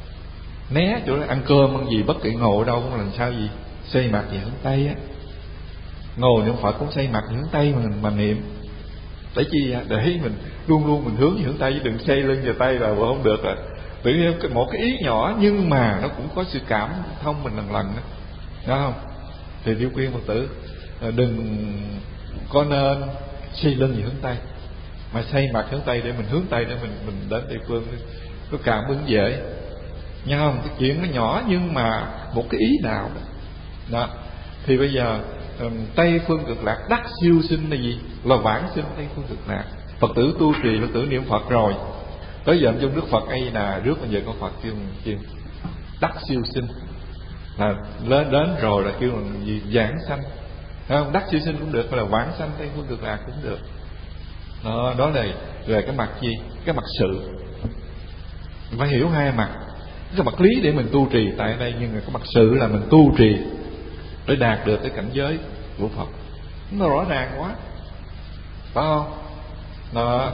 Né chỗ đó ăn cơm ăn gì bất kỳ ngồi đâu cũng làm sao gì xây mặt về hướng Tây á. Ngồi niệm Phật cũng xây mặt về hướng Tây mà mình mà niệm. Để chi? Để mình luôn luôn mình hướng về hướng Tây, chứ đừng xây lưng về Tây là không được rồi. Tự nhiên một cái ý nhỏ nhưng mà nó cũng có sự cảm thông mình lần lần đó. Đúng không? Thì điều khuyên Phật tử đừng có nên xây lưng về hướng Tây, mà xây mặt hướng Tây để mình hướng Tây để mình mình đến địa phương có cảm ứng dễ. Nha không? Cái chuyện nó nhỏ nhưng mà một cái ý đạo đó. Đó. Thì bây giờ um, Tây phương cực lạc đắc siêu sinh là gì? Là vãng sinh Tây phương cực lạc. Phật tử tu trì, Phật tử niệm Phật rồi tới giờ trong Đức Phật ấy là rước bây giờ con Phật kêu kêu đắc siêu sinh, là lên đến rồi là kêu là gì? Giảng sanh. Không? Đắc siêu sinh cũng được, hay là vãng sanh Tây phương cực lạc cũng được. Đó, đó là về cái mặt gì? Cái mặt sự. Phải hiểu hai mặt. Cái mặt lý để mình tu trì tại đây, nhưng mà cái mặt sự là mình tu trì để đạt được cái cảnh giới của Phật. Nó rõ ràng quá, phải không? Đó.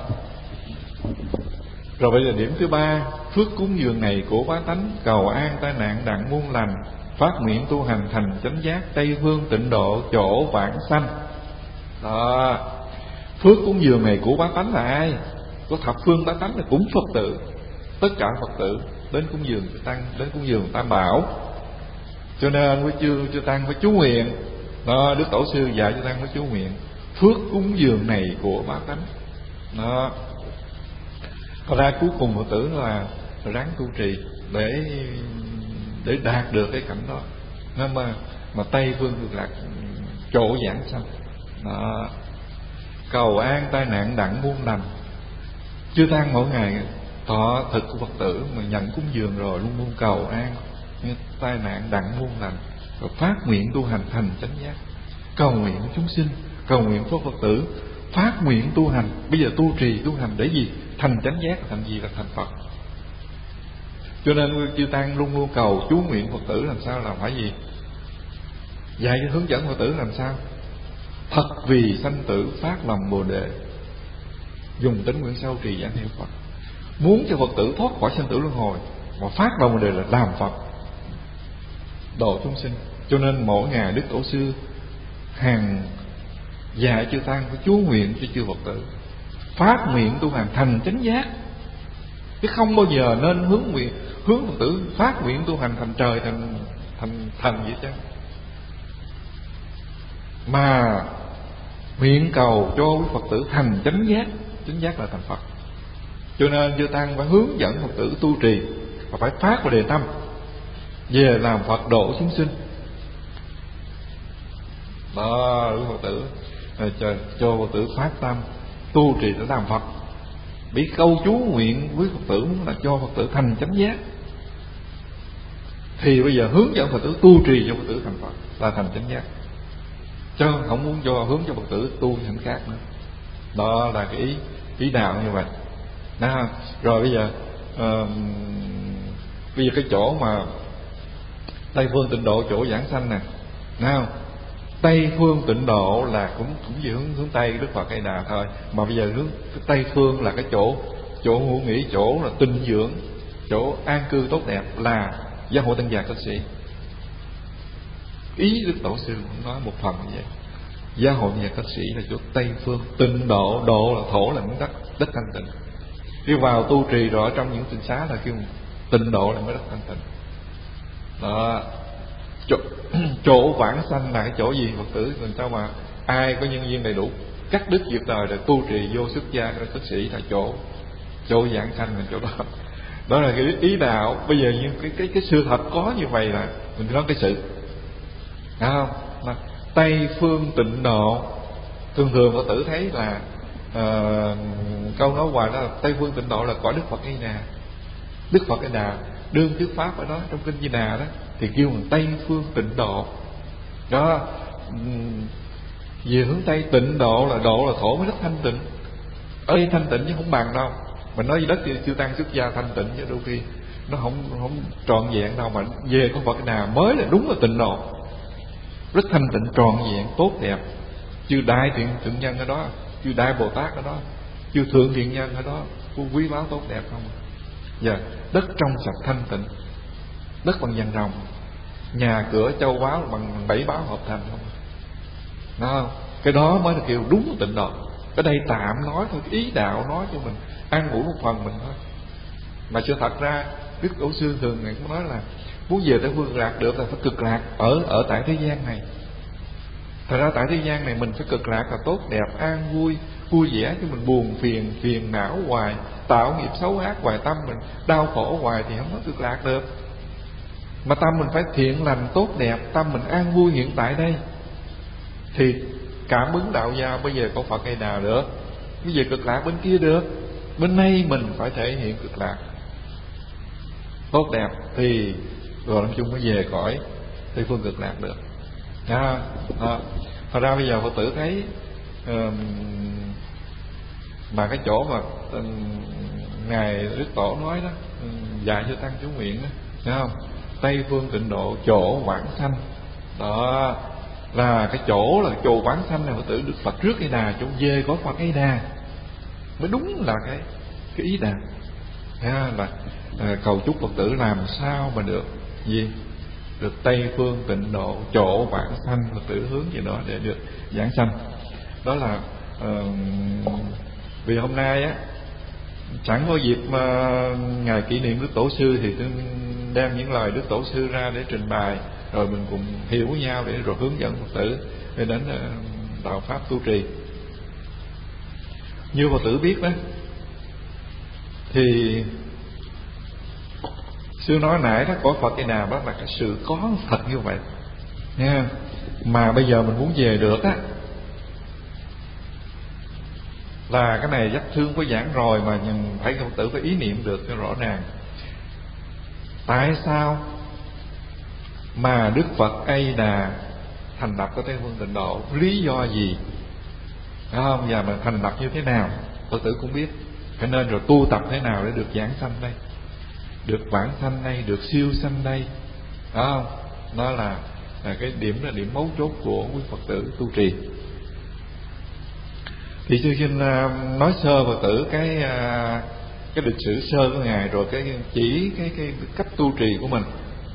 Rồi bây giờ điểm thứ ba, phước cúng dường này của bá tánh cầu an tai nạn đặng muôn lành, phát nguyện tu hành thành chánh giác, Tây phương tịnh độ chỗ vãng sanh. Đó. Phước cúng dường này của bá tánh là ai? Có thập phương bá tánh là cũng Phật tử. Tất cả Phật tử đến cúng dường tăng, đến cúng dường Tam Bảo. Cho nên với chư chư tăng phải chú nguyện. Đó, Đức Tổ sư dạy chư tăng phải chú nguyện phước cúng dường này của bá tánh. Đó. Còn ra cuối cùng Phật tử là ráng tu trì để để đạt được cái cảnh đó. Nên mà mà Tây phương cực lạc chỗ giảng sanh. Đó. Cầu an tai nạn đặng muôn lành. Chư tăng mỗi ngày thọ thực của Phật tử mà nhận cúng dường rồi luôn luôn cầu an tai nạn đặng muôn lành, rồi phát nguyện tu hành thành chánh giác, cầu nguyện chúng sinh, cầu nguyện cho Phật tử phát nguyện tu hành. Bây giờ tu trì tu hành để gì? Thành chánh giác, thành gì? Là thành Phật. Cho nên chư tăng luôn luôn cầu chú nguyện Phật tử làm sao là phải gì? Dạy cho hướng dẫn Phật tử làm sao? Thật vì sanh tử phát lòng Bồ Đề, dùng tính nguyện sâu trì giảng hiệu Phật. Muốn cho Phật tử thoát khỏi sanh tử luân hồi, mà phát lòng Bồ Đề là làm Phật, độ chúng sinh. Cho nên mỗi ngày Đức Tổ sư hàng dạy chư tăng phải chú nguyện cho chư Phật tử phát nguyện tu hành thành chánh giác, chứ không bao giờ nên hướng nguyện hướng Phật tử phát nguyện tu hành thành trời thành thành thành gì chứ, mà nguyện cầu cho quý Phật tử thành chánh giác. Chánh giác là thành Phật. Cho nên chư tăng phải hướng dẫn Phật tử tu trì và phải phát vào đề tâm về làm Phật độ chúng sinh. Đó, quý Phật tử cho, cho Phật tử phát tâm tu trì để làm Phật. Bị câu chú nguyện với Phật tử muốn là cho Phật tử thành chánh giác, thì bây giờ hướng dẫn Phật tử tu trì cho Phật tử thành Phật là thành chánh giác, chứ không muốn cho hướng cho Phật tử tu thành khác nữa. Đó là cái ý ý đạo như vậy. Đó. Rồi bây giờ uh, bây giờ cái chỗ mà Tây Phương Tịnh Độ, chỗ giảng sanh nè, thấy không? Tây Phương Tịnh Độ là cũng cũng về hướng hướng Tây Đức Phật Cây Đà thôi, mà bây giờ hướng Tây Phương là cái chỗ chỗ ngủ nghỉ, chỗ là tinh dưỡng, chỗ an cư tốt đẹp là Giáo hội Tăng Già Cát Sĩ. Ý Đức Tổ sư cũng nói một phần như vậy. Giáo hội Tăng Già Cát Sĩ là chỗ Tây Phương. Tịnh Độ, độ là thổ, là miếng đất đất thanh tịnh. Khi vào tu trì rồi ở trong những tịnh xá là kêu tịnh độ là mới đất thanh tịnh. Đó. Chỗ, chỗ vãng sanh là cái chỗ gì Phật tử? Làm sao mà ai có nhân duyên đầy đủ cắt đứt việc đời để tu trì vô xuất gia Cát Sĩ là chỗ chỗ giảng sanh là chỗ đó. Đó là cái ý đạo. Bây giờ như cái cái cái sự thật có như vậy là mình nói cái sự, phải không? Mà Tây Phương Tịnh Độ, thường thường Phật tử thấy là uh, câu nói hoài đó là Tây Phương Tịnh Độ là cõi Đức Phật Di Đà. Đức Phật Di Đà đương thuyết pháp ở đó trong kinh Di Đà đó thì kêu là Tây Phương Tịnh Độ. Đó, về hướng Tây Tịnh Độ là độ là thổ với đất thanh tịnh. Ở đây thanh tịnh chứ không bằng đâu. Mình nói gì đất thì chưa tăng xuất gia thanh tịnh, chứ đôi khi nó không không trọn vẹn đâu. Mà về có Phật Đà mới là đúng là tịnh độ, rất thanh tịnh trọn vẹn tốt đẹp. Chư đại thiện thượng nhân ở đó, chư đại Bồ Tát ở đó, chư thượng thiện nhân ở đó, có quý báu tốt đẹp không? Dạ, đất trong sạch thanh tịnh, đất bằng vàng rồng, nhà cửa châu báu bằng bảy báu hợp thành không? Đó không? Cái đó mới là kiểu đúng tịnh độ. Ở đây tạm nói thôi, ý đạo nói cho mình an ủi một phần mình thôi. Mà chưa thật ra Đức Tổ sư thường ngày cũng nói là muốn về tới phương lạc được là phải cực lạc ở ở tại thế gian này. Thật ra tại thế gian này mình phải cực lạc là tốt đẹp, an vui, vui vẻ, chứ mình buồn phiền, phiền não hoài, tạo nghiệp xấu ác hoài, tâm mình đau khổ hoài thì không có cực lạc được. Mà tâm mình phải thiện lành tốt đẹp, tâm mình an vui hiện tại đây, thì cảm ứng đạo gia bây giờ có Phật hay nào được. Bây giờ cực lạc bên kia được, bên đây mình phải thể hiện cực lạc tốt đẹp thì rồi nói chung mới về cõi Tây Phương cực lạc được. À, à, thật ra bây giờ Phật tử thấy uh, mà cái chỗ mà uh, ngài Đức Tổ nói đó, uh, dạy cho tăng chú nguyện đó, thấy không? Tây Phương Tịnh Độ, chỗ vãng sanh, đó là cái chỗ là chỗ vãng sanh này Phật tử Đức Phật trước Cây Đà, chỗ về có Phật Cây Đà mới đúng là cái cái ý đạo. À, là à, cầu chúc Phật tử làm sao mà được gì được Tây Phương Tịnh Độ, chỗ vãng sanh, Phật tử hướng về đó để được giảng sanh. Đó là uh, vì hôm nay á chẳng có dịp mà ngày kỷ niệm Đức Tổ sư thì tôi đem những lời Đức Tổ sư ra để trình bày, rồi mình cùng hiểu với nhau để rồi hướng dẫn Phật tử để đến uh, đạo pháp tu trì. Như Phật tử biết đó, thì sư nói nãy đó, có Phật Cây Đà đó là cái sự có thật như vậy nha. Mà bây giờ mình muốn về được á, là cái này dắt thương có giảng rồi, mà mình phải Phật tử phải ý niệm được cho rõ ràng. Tại sao mà Đức Phật A Di Đà thành lập cái Tây Phương Tịnh Độ? Lý do gì? Phải không? Và mà thành lập như thế nào Phật tử cũng biết. Cho nên rồi tu tập thế nào để được giảng sanh đây, được vãng sanh đây, được siêu sanh đây. Phải không? Đó là, là cái điểm là điểm mấu chốt của quý Phật tử tu trì. Thì sư xin nói sơ Phật tử cái cái lịch sử sơ của ngài, rồi cái chỉ cái cái cách tu trì của mình.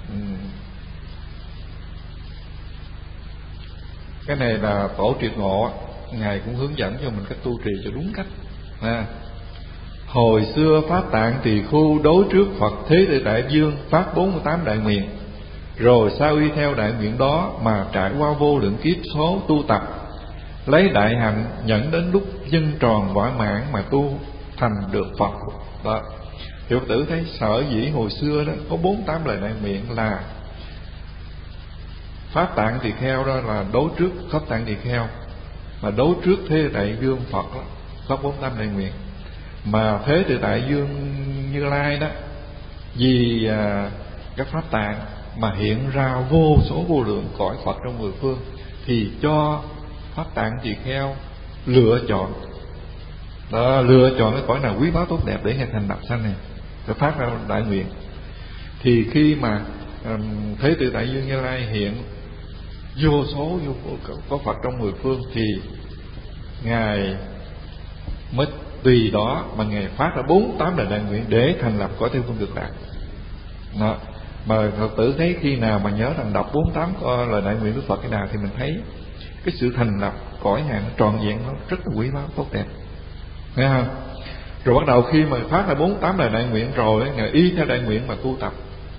Cái này là Tổ Triệt Ngộ ngài cũng hướng dẫn cho mình cách tu trì cho đúng cách. À, hồi xưa Pháp Tạng Tỳ Khu đối trước Phật Thế Tử Đại Dương phát bốn mươi tám đại nguyện, rồi sao y theo đại nguyện đó mà trải qua vô lượng kiếp số tu tập, lấy đại hạnh dẫn đến lúc dân tròn quả mãn mà tu thành được Phật. Đó. Thì Phật tử thấy sở dĩ hồi xưa đó có bốn mươi tám lời đại nguyện là Pháp Tạng Tỳ Kheo đó là đối trước Pháp Tạng Tỳ Kheo, mà đối trước Thế Đại Dương Phật đó, có bốn mươi tám đại nguyện. Mà Thế Tử Đại Dương Như Lai đó, vì à, các Pháp Tạng mà hiện ra vô số vô lượng cõi Phật trong mười phương, thì cho Pháp Tạng Tỳ Kheo lựa chọn, đó, lựa chọn cái cõi nào quý báu tốt đẹp để nghe thành lập sanh này, để phát ra đại nguyện. Thì khi mà um, Thế Tử Đại Dương Như Lai hiện vô số vô, có Phật trong mười phương, thì ngài mới tùy đó mà ngài phát ra bốn mươi tám đại đại nguyện để thành lập cõi Tây Phương Cực Lạc. Đó. Mà Phật tử thấy khi nào mà nhớ rằng đọc bốn mươi tám lời đại nguyện của Phật cái nào, thì mình thấy cái sự thành lập cõi ngài nó trọn vẹn, nó rất là quý báu tốt đẹp, nghe không? Rồi bắt đầu khi mà phát ra bốn mươi tám lời đại nguyện rồi, ngài y theo đại nguyện mà tu tập,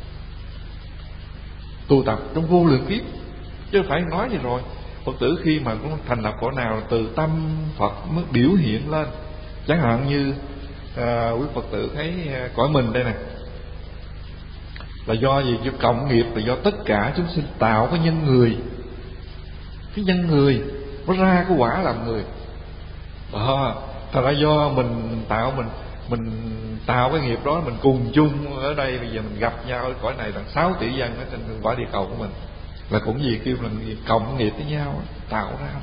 tu tập trong vô lượng kiếp, chứ phải nói gì rồi. Phật tử khi mà cũng thành lập cõi nào, từ tâm Phật mới biểu hiện lên. Chẳng hạn như à, quý Phật tử thấy à, cõi mình đây nè, là do gì? Do cộng nghiệp, là do tất cả chúng sinh tạo cái nhân người, cái nhân người nó ra cái quả làm người. Đó, thật ra do mình tạo, mình mình tạo cái nghiệp đó, mình cùng chung ở đây. Bây giờ mình gặp nhau ở cõi này là sáu tỷ dân ở trên quả địa cầu của mình, là cũng gì kêu là cộng nghiệp với nhau tạo ra đó.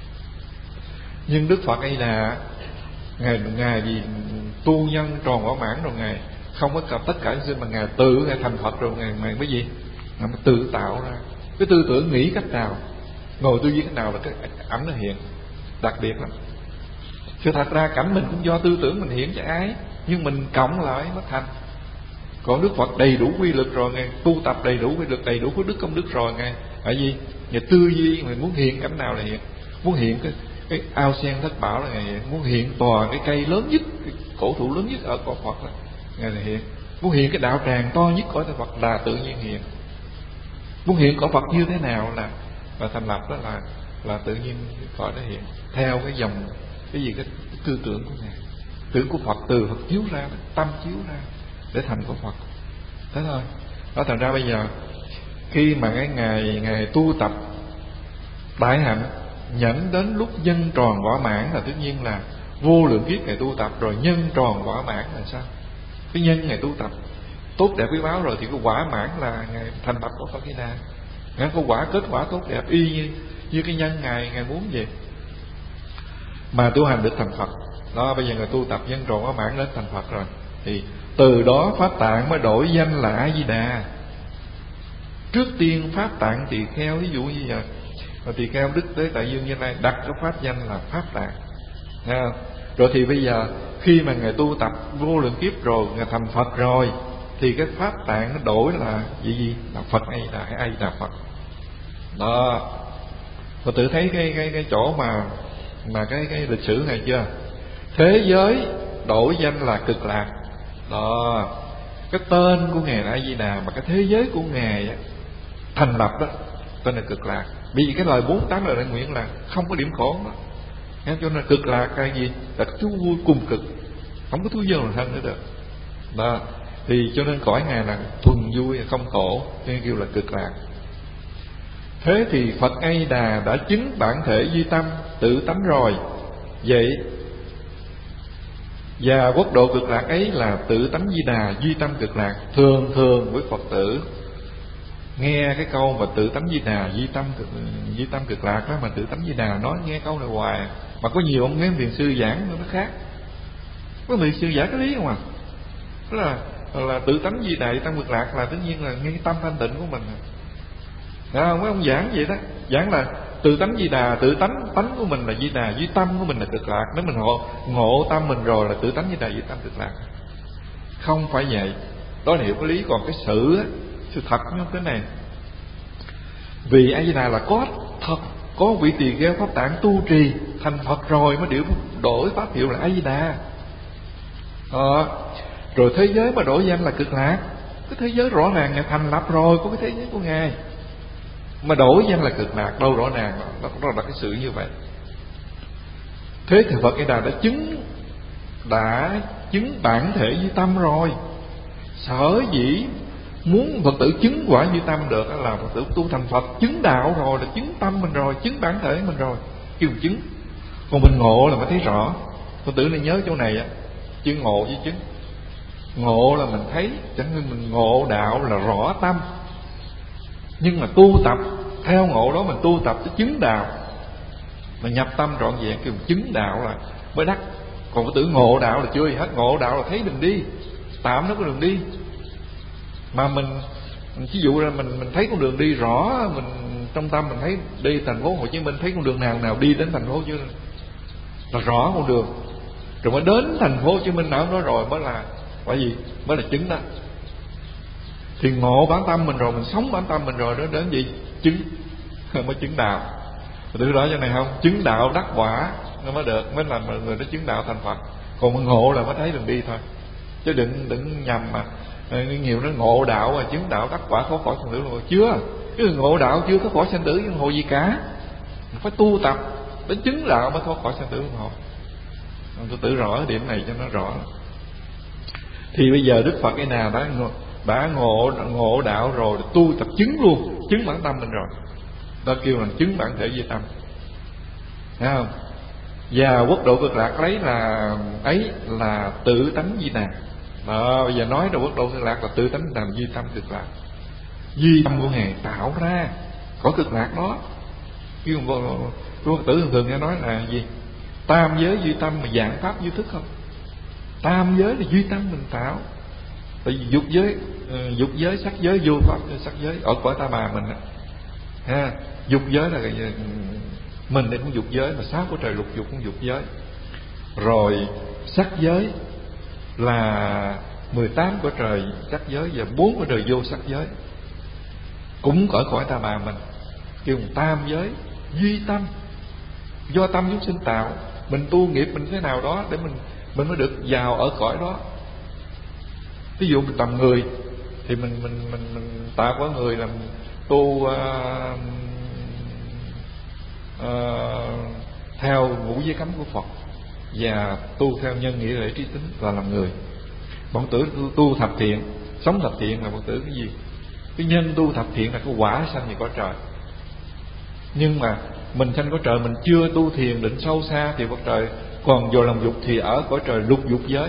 Nhưng Đức Phật ấy là ngài ngài vì tu nhân tròn quả mãn rồi, ngài không có gặp tất cả chúng sinh, mà ngài tự ngài thành Phật rồi, ngài ngài mới gì, ngài mới tự tạo ra cái tư tưởng, nghĩ cách nào, ngồi tư duy cách nào là cái ảnh nó hiện đặc biệt lắm. Chứ thật ra cảnh mình cũng do tư tưởng mình hiện cho ai, nhưng mình cộng lại mới thành. Còn Đức Phật đầy đủ quy lực rồi, ngài tu tập đầy đủ quy lực, đầy đủ phước đức công đức rồi, ngài tại vì ngài tư duy mình muốn hiện cảnh nào là hiện, muốn hiện cái cái ao sen thất bảo là ngài hiện, muốn hiện tòa cái cây lớn nhất, cái cổ thụ lớn nhất ở cõi Phật là ngài là hiện, muốn hiện cái đạo tràng to nhất cõi Phật là tự nhiên hiện, muốn hiện cõi Phật như thế nào là là thành lập đó là là tự nhiên cõi đó hiện, theo cái dòng cái gì cái, cái tư tưởng của ngài, tưởng của Phật, từ Phật chiếu ra, tâm chiếu ra để thành của Phật. Thế thôi. Đó, thành ra bây giờ khi mà cái ngày ngày tu tập đại hạnh nhẫn đến lúc nhân tròn quả mãn là tất nhiên là vô lượng kiếp ngày tu tập rồi nhân tròn quả mãn là sao? Cái nhân ngày tu tập tốt đẹp quý báu rồi, thì cái quả mãn là ngày thành lập của Phật Di Đà. Ngài có quả kết quả tốt đẹp y như, như cái nhân ngài ngài muốn vậy mà tu hành được thành Phật. Đó, bây giờ người tu tập nhân tròn quả mãn đến thành Phật rồi, thì từ đó Pháp Tạng mới đổi danh là A Di Đà. Trước tiên Pháp Tạng Tỳ Kheo, ví dụ như vậy, và Tỳ Kheo Đức Thế Đại Dương Như Lai đặt cái pháp danh là Pháp Tạng. Nghe không? Rồi thì bây giờ khi mà ngài tu tập vô lượng kiếp rồi, ngài thành Phật rồi, thì cái Pháp Tạng nó đổi là gì gì? Là Phật A Di Đà, hay A Di Đà Phật. Đó. Phật tử thấy cái cái cái chỗ mà mà cái cái lịch sử này chưa? Thế giới đổi danh là Cực Lạc. Đó. Cái tên của ngài là A Di Đà, mà cái thế giới của ngài thành lập đó tên là Cực Lạc. Vì cái lời bốn mươi tám lời đại nguyện là không có điểm khổ đó. Cho nên Cực Lạc cái gì? Là thú vui cùng cực, không có thú vui nào thân nữa được. Đó. Thì cho nên cõi ngài là thuần vui không khổ, nên kêu là Cực Lạc. Thế thì Phật A Di Đà đã chứng bản thể duy tâm tự tánh rồi. Vậy và quốc độ Cực Lạc ấy là tự tánh Di Đà duy tâm Cực Lạc. Thường thường với Phật tử nghe cái câu mà tự tánh Di Đà duy tâm cực, duy tâm Cực Lạc đó, mà tự tánh Di Đà nói nghe câu này hoài Mà có nhiều ông mấy thiền sư giảng nó khác. Có thiền sư giảng cái lý không à? Tức là là tự tánh Di Đà Tam Cực Lạc là tất nhiên là ngay tâm thanh tịnh của mình. Thấy không? Mấy ông giảng vậy đó, giảng là tự tánh Di Đà, tự tánh tánh của mình là Di Đà, duy tâm của mình là Cực Lạc. Nếu mình ngộ ngộ tâm mình rồi là tự tánh Di Đà, duy tâm Cực Lạc. Không phải vậy. Đó là hiểu cái lý. Còn cái sự á, sự thật không cái này. Vì A Di Đà là có thật, có vị tỳ kheo pháp tạng tu trì thành Phật rồi mới điệu đổi pháp hiệu là A Di Đà. Ờ, rồi thế giới mà đổi danh là Cực Lạc. Cái thế giới rõ ràng Ngài thành lập rồi, có cái thế giới của Ngài mà đổi danh là Cực Lạc, đâu rõ ràng đó, đó là cái sự như vậy. Thế thì Phật A Di Đà đã chứng đã chứng bản thể duy tâm rồi. Sở dĩ muốn Phật tử chứng quả duy tâm được là Phật tử tu thành Phật, chứng đạo rồi là chứng tâm mình rồi, chứng bản thể mình rồi, kêu chứng. Còn mình ngộ là mới thấy rõ. Phật tử nên nhớ chỗ này á, chứ ngộ với chứng. Ngộ là mình thấy, chẳng như mình ngộ đạo là rõ tâm. Nhưng mà tu tập theo ngộ đó, mình tu tập tới chứng đạo, mà nhập tâm trọn vẹn kêu chứng đạo là mới đắc. Còn Phật tử ngộ đạo là chưa gì hết. Ngộ đạo là thấy đường đi, tạm nó có đường đi. Mà mình ví dụ là mình mình thấy con đường đi rõ, mình trong tâm mình thấy đi thành phố Hồ Chí Minh, thấy con đường nào nào đi đến thành phố Hồ Chí Minh là rõ con đường, rồi mới đến thành phố Hồ Chí Minh nào đó rồi mới là bởi vì mới là chứng đó. Thì ngộ bản tâm mình rồi, mình sống bản tâm mình rồi, đó đến gì chứng mới chứng đạo. Từ đó cho này không chứng đạo đắc quả nó mới được, mới làm người đó chứng đạo thành Phật. Còn mình ngộ là mới thấy đường đi thôi, chứ đừng đừng nhầm mà nhiều nó ngộ đạo và chứng đạo đắc quả khó khỏi sanh tử luân hồi. Chưa, cái ngộ đạo chưa có khỏi sanh tử luân hồi gì cả. Mình phải tu tập đến chứng đạo mới thoát khỏi sanh tử luân hồi. Tôi tự rõ cái điểm này cho nó rõ. Thì bây giờ Đức Phật cái nào đã đã ngộ ngộ đạo rồi, tu tập chứng luôn, chứng bản tâm mình rồi, đó kêu là chứng bản thể duy tâm, thấy không? Và quốc độ Cực Lạc lấy là ấy là tự tánh Di Đà. Đó, bây giờ nói rồi quốc độ Cực Lạc là tự tánh làm duy tâm Cực Lạc, duy tâm của Ngài tạo ra có Cực Lạc đó. Chứ không Phật tử thường thường nghe nói là gì? Tam giới duy tâm mà dạng pháp duy thức không? Tam giới là duy tâm mình tạo. Tại vì dục giới, dục giới, sắc giới, vô pháp sắc giới ở cõi Ta Bà mình ha. Dục giới là mình đây cũng dục giới, mà sáu của trời lục dục cũng dục giới. Rồi sắc giới là mười tám của trời sắc giới và bốn của trời vô sắc giới, cũng ở cõi Ta Bà mình, kêu tam giới duy tâm, do tâm chúng sinh tạo. Mình tu nghiệp mình thế nào đó để mình mình mới được vào ở cõi đó. Ví dụ mình tầm người thì mình mình mình, mình tạo có người làm tu uh, uh, theo ngũ giới cấm của Phật và tu theo nhân nghĩa lễ trí tính và làm người. Bọn tử tu, tu thập thiện, sống thập thiện là bọn tử cái gì? Cái nhân tu thập thiện là cái quả sanh về cõi trời. Nhưng mà mình sanh cõi trời mình chưa tu thiền định sâu xa thì cõi trời còn vô lòng dục thì ở cõi trời lục dục giới.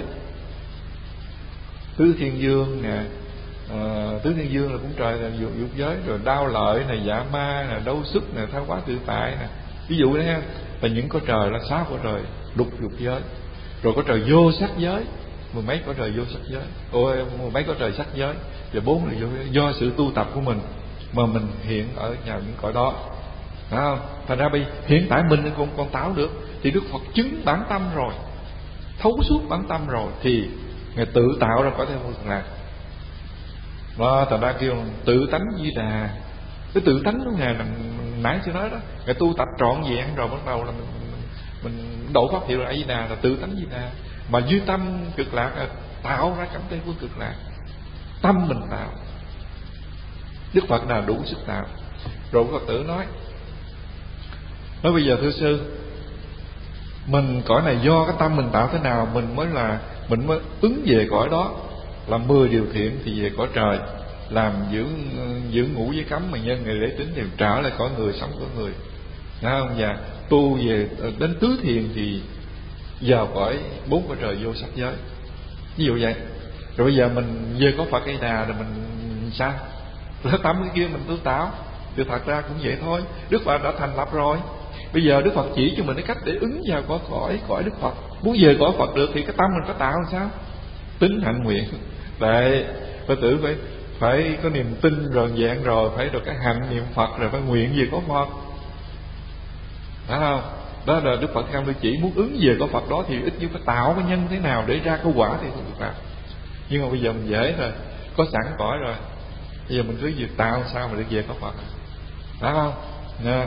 Tứ Thiên Dương nè, à, Tứ Thiên Dương là cũng trời là dục, dục giới. Rồi đau lợi này, dạ ma nè, đấu sức nè, tha hóa tự tại nè, ví dụ đấy ha, là những cõi trời là sáu cõi trời lục dục giới. Rồi có trời vô sắc giới, mười mấy cõi trời vô sắc giới, ôi mười mấy cõi trời sắc giới, và bốn là vô, do sự tu tập của mình mà mình hiện ở nhào những cõi đó. Phải không? Thành ra bây hiện tại mình còn còn tạo được thì Đức Phật chứng bản tâm rồi, thấu suốt bản tâm rồi thì Ngài tự tạo ra cõi Thế Vô Cực Lạc. Đó, thành ra kêu tự tánh Di Đà. Cái tự tánh của Ngài là nãy chưa nói đó, Ngài tu tập trọn vẹn rồi bắt đầu là mình mình, mình độ pháp hiệu là A Di Đà, là tự tánh Di Đà. Mà duy tâm Cực Lạc là tạo ra cảnh Tây Phương Cực Lạc, tâm mình tạo. Đức Phật là đủ sức tạo. Rồi Phật tử nói nói bây giờ thưa sư, mình cõi này do cái tâm mình tạo thế nào mình mới là mình mới ứng về cõi đó. Làm mười điều thiện thì về cõi trời, làm giữ giữ ngũ giới cấm mà nhân ngày lễ tính thì trở lại cõi người, sống cõi người, thấy không? Và tu về đến tứ thiền thì vào cõi bốn cõi trời vô sắc giới, ví dụ vậy. Rồi bây giờ mình về có Phật Cây Đà rồi mình sao? Cái tâm cái kia mình tu tạo thì thật ra cũng vậy thôi. Đức Phật đã thành lập rồi, Bây giờ Đức Phật chỉ cho mình cái cách để ứng vào cõi cõi cõi Đức Phật. Muốn về cõi Phật được thì cái tâm mình phải tạo làm sao? Tính hạnh nguyện. Đấy, Phật tử phải phải có niềm tin rồi dạng rồi, phải được cái hạnh niệm Phật rồi phải nguyện về cõi Phật. Phải không? Đó là Đức Phật Cam Lưu chỉ muốn ứng về cõi Phật đó thì ít nhất phải tạo cái nhân thế nào để ra cái quả thì được làm. Nhưng mà bây giờ mình dễ rồi, có sẵn cõi rồi. Bây giờ mình cứ việc tạo sao mà được về cõi Phật. Phải không? Nè.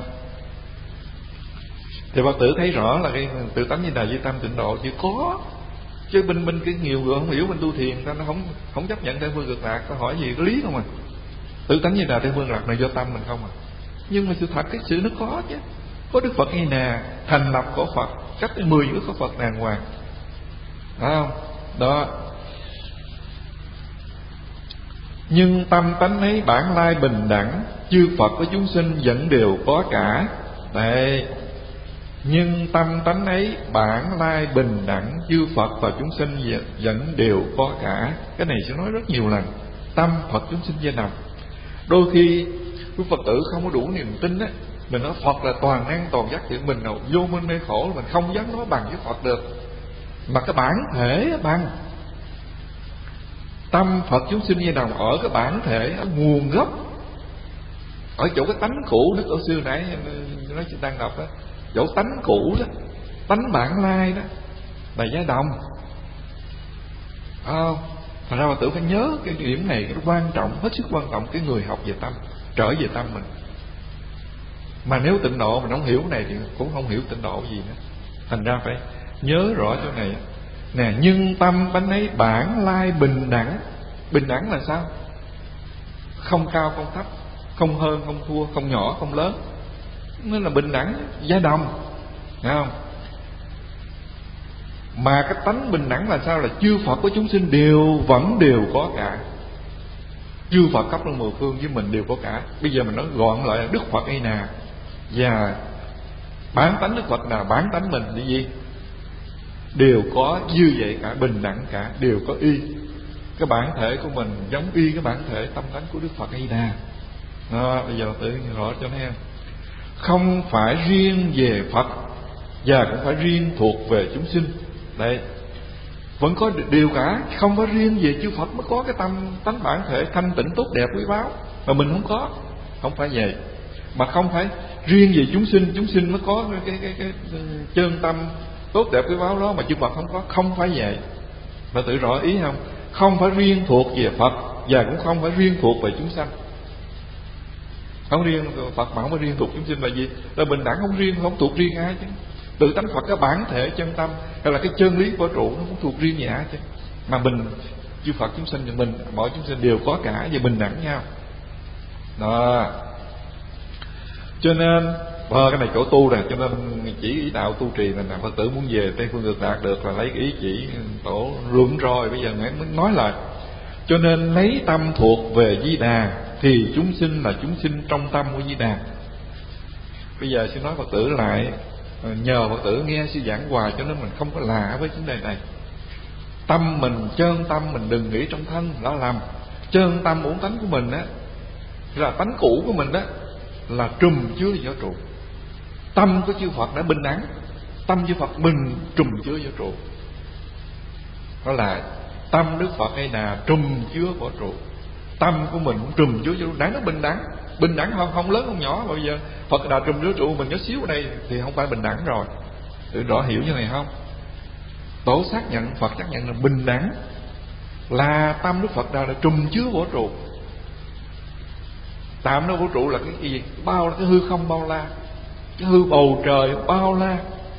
Thì Phật tử thấy rõ là cái tự tánh như Đà Di Tâm Tịnh Độ chỉ có, chứ bên bên cái nhiều người không hiểu, bên tu thiền ta nó không không chấp nhận Tây Phương Cực Lạc. Ta hỏi gì có lý không à? Tự tánh như Đà Tây Phương Cực Lạc này do tâm mình không à? Nhưng mà sự thật cái sự nó có chứ. Có Đức Phật ngay nè, thành lập của Phật, cách tới mười ước của Phật đàng hoàng. Phải không? Đó. Nhưng tâm tánh ấy bản lai bình đẳng, chư Phật với chúng sinh vẫn đều có cả. Đấy. Nhưng tâm tánh ấy bản lai bình đẳng, chư Phật và chúng sinh vẫn đều có cả. Cái này sẽ nói rất nhiều lần. Tâm Phật chúng sinh gia đồng. Đôi khi quý Phật tử không có đủ niềm tin á, mình nói Phật là toàn năng toàn giác, thì mình nào vô minh mê khổ, mình không dám nói bằng với Phật được. Mà cái bản thể bằng. Tâm Phật chúng sinh gia đồng ở cái bản thể, ở nguồn gốc, ở chỗ cái tánh cũ. Đức Tổ sư nãy nói chị đang đọc đó, chỗ tánh cũ đó, tánh bản lai đó là gia đồng. Phải không? Thật ra Phật tử phải nhớ cái điểm này, cái quan trọng, hết sức quan trọng. Cái người học về tâm, trở về tâm mình. Mà nếu tịnh độ mình không hiểu cái này thì cũng không hiểu tịnh độ gì nữa. Thành ra phải nhớ rõ chỗ này nè. Nhưng tâm tánh ấy bản lai bình đẳng. Bình đẳng là sao? Không cao không thấp, không hơn không thua, không nhỏ không lớn, nên là bình đẳng, gia đồng. Thấy không? Mà cái tánh bình đẳng là sao? Là chư Phật của chúng sinh đều vẫn đều có cả. Chư Phật khắp trong mười phương với mình đều có cả. Bây giờ mình nói gọn lại là Đức Phật ấy nè, và bản tánh Đức Phật là bản tánh mình là gì? Đều có như vậy cả, bình đẳng cả, đều có y. Cái bản thể của mình giống y cái bản thể tâm tánh của Đức Phật ấy nè. Đó, bây giờ tự rõ cho nó em. Không phải riêng về Phật và cũng phải riêng thuộc về chúng sinh. Đấy, vẫn có điều cả. Không phải riêng về chư Phật mới có cái tâm tánh bản thể thanh tịnh tốt đẹp quý báu, mà mình không có. Không phải vậy. Mà không phải riêng về chúng sinh, chúng sinh mới có cái, cái, cái, cái chân tâm tốt đẹp quý báu đó mà chư Phật không có. Không phải vậy. Mà tự rõ ý không? Không phải riêng thuộc về Phật và cũng không phải riêng thuộc về chúng sanh. Không riêng Phật mà không phải riêng thuộc chúng sinh là gì? Là bình đẳng, không riêng, không thuộc riêng ai chứ. Tự tánh Phật cái bản thể chân tâm hay là cái chân lý của trụ nó cũng thuộc riêng về ai chứ. Mà mình chư Phật chúng sinh thì mình mỗi chúng sinh đều có cả và bình đẳng nhau. Đó. Cho nên ờ, cái này chỗ tu này, cho nên chỉ ý đạo tu trì này, Phật tử muốn về Tây Phương Cực Lạc được là lấy ý chỉ tổ luận rồi. Bây giờ mới nói lại. Cho nên lấy tâm thuộc về Di Đà thì chúng sinh là chúng sinh trong tâm của Di Đà. Bây giờ xin nói Phật tử lại, nhờ Phật tử nghe sư giảng hoài cho nên mình không có lạ với vấn đề này. Tâm mình, chân tâm mình đừng nghĩ trong thân, đó lầm. Chân tâm uẩn tánh của mình á, là tánh cũ của mình đó, là trùm chứa vô trụ. Tâm của chư Phật đã bình đẳng, tâm chư Phật mình trùm chứa vô trụ. Đó là tâm Đức Phật hay là trùm chứa võ trụ. Tâm của mình cũng trùm chứa vô, đáng nó bình đẳng. Bình đẳng không, không lớn không nhỏ. Bây giờ Phật Đà trùm chứa trụ, mình nhỏ xíu ở đây thì không phải bình đẳng rồi. Tự rõ hiểu như này không? Tổ xác nhận, Phật xác nhận là bình đẳng, là tâm Đức Phật Đà là trùm chứa võ trụ. Tạm nó vũ trụ là cái gì? Bao là cái hư không bao la, cái hư bầu trời bao la.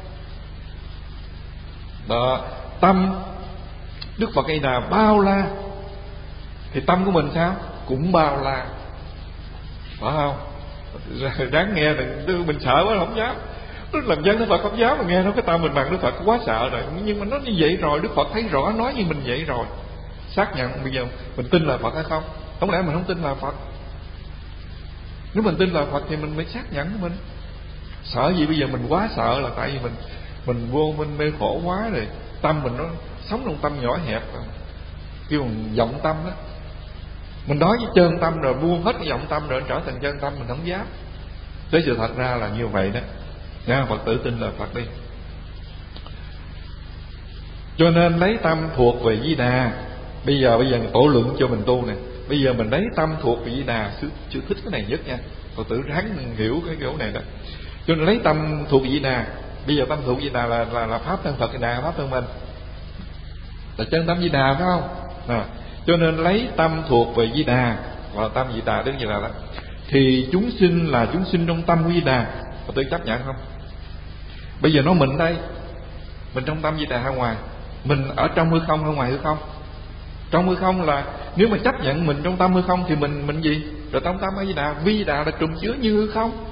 Đó, tâm Đức Phật ấy là bao la, thì tâm của mình sao? Cũng bao la. Phải không? Đáng nghe là mình sợ quá không dám. Đức làm dân Đức Phật không dám mà nghe nói cái tâm mình bằng Đức Phật quá sợ rồi. Nhưng mà nó như vậy rồi, Đức Phật thấy rõ nói như mình vậy rồi. Xác nhận bây giờ mình tin là Phật hay không? Không lẽ mình không tin là Phật? Nếu mình tin là Phật thì mình mới xác nhận của mình. Sợ gì bây giờ mình quá sợ là tại vì mình mình vô minh mê khổ quá rồi. Tâm mình nó sống trong tâm nhỏ hẹp, kêu bằng vọng tâm đó. Mình nói với chân tâm rồi buông hết cái vọng tâm rồi trở thành chân tâm, mình không dám. Thế sự thật ra là như vậy đó. Nha, Phật tử tin là Phật đi. Cho nên lấy tâm thuộc về Di Đà. Bây giờ bây giờ tổ luận cho mình tu nè. Bây giờ mình lấy tâm thuộc về Di Đà. Chưa thích cái này nhất nha, Phật tử ráng hiểu cái kiểu này đó. Cho nên lấy tâm thuộc về Di Đà. Bây giờ tâm thuộc Di Đà là là, là pháp thân Phật Di Đà, pháp thân mình là chân tâm Di Đà, phải không? À, cho nên lấy tâm thuộc về Di Đà, và tâm Di Đà đứng như là đó. Thì chúng sinh là chúng sinh trong tâm của Di Đà. Phật tử chấp nhận không? Bây giờ nói mình đây, mình trong tâm Di Đà hay ngoài? Mình ở trong hư không hay ngoài hư không? Trong hư không là nếu mà chấp nhận mình trong tâm hư không thì mình mình gì? Rồi trong tâm A Di Đà, Vi Đà là trùm chứa như hư không.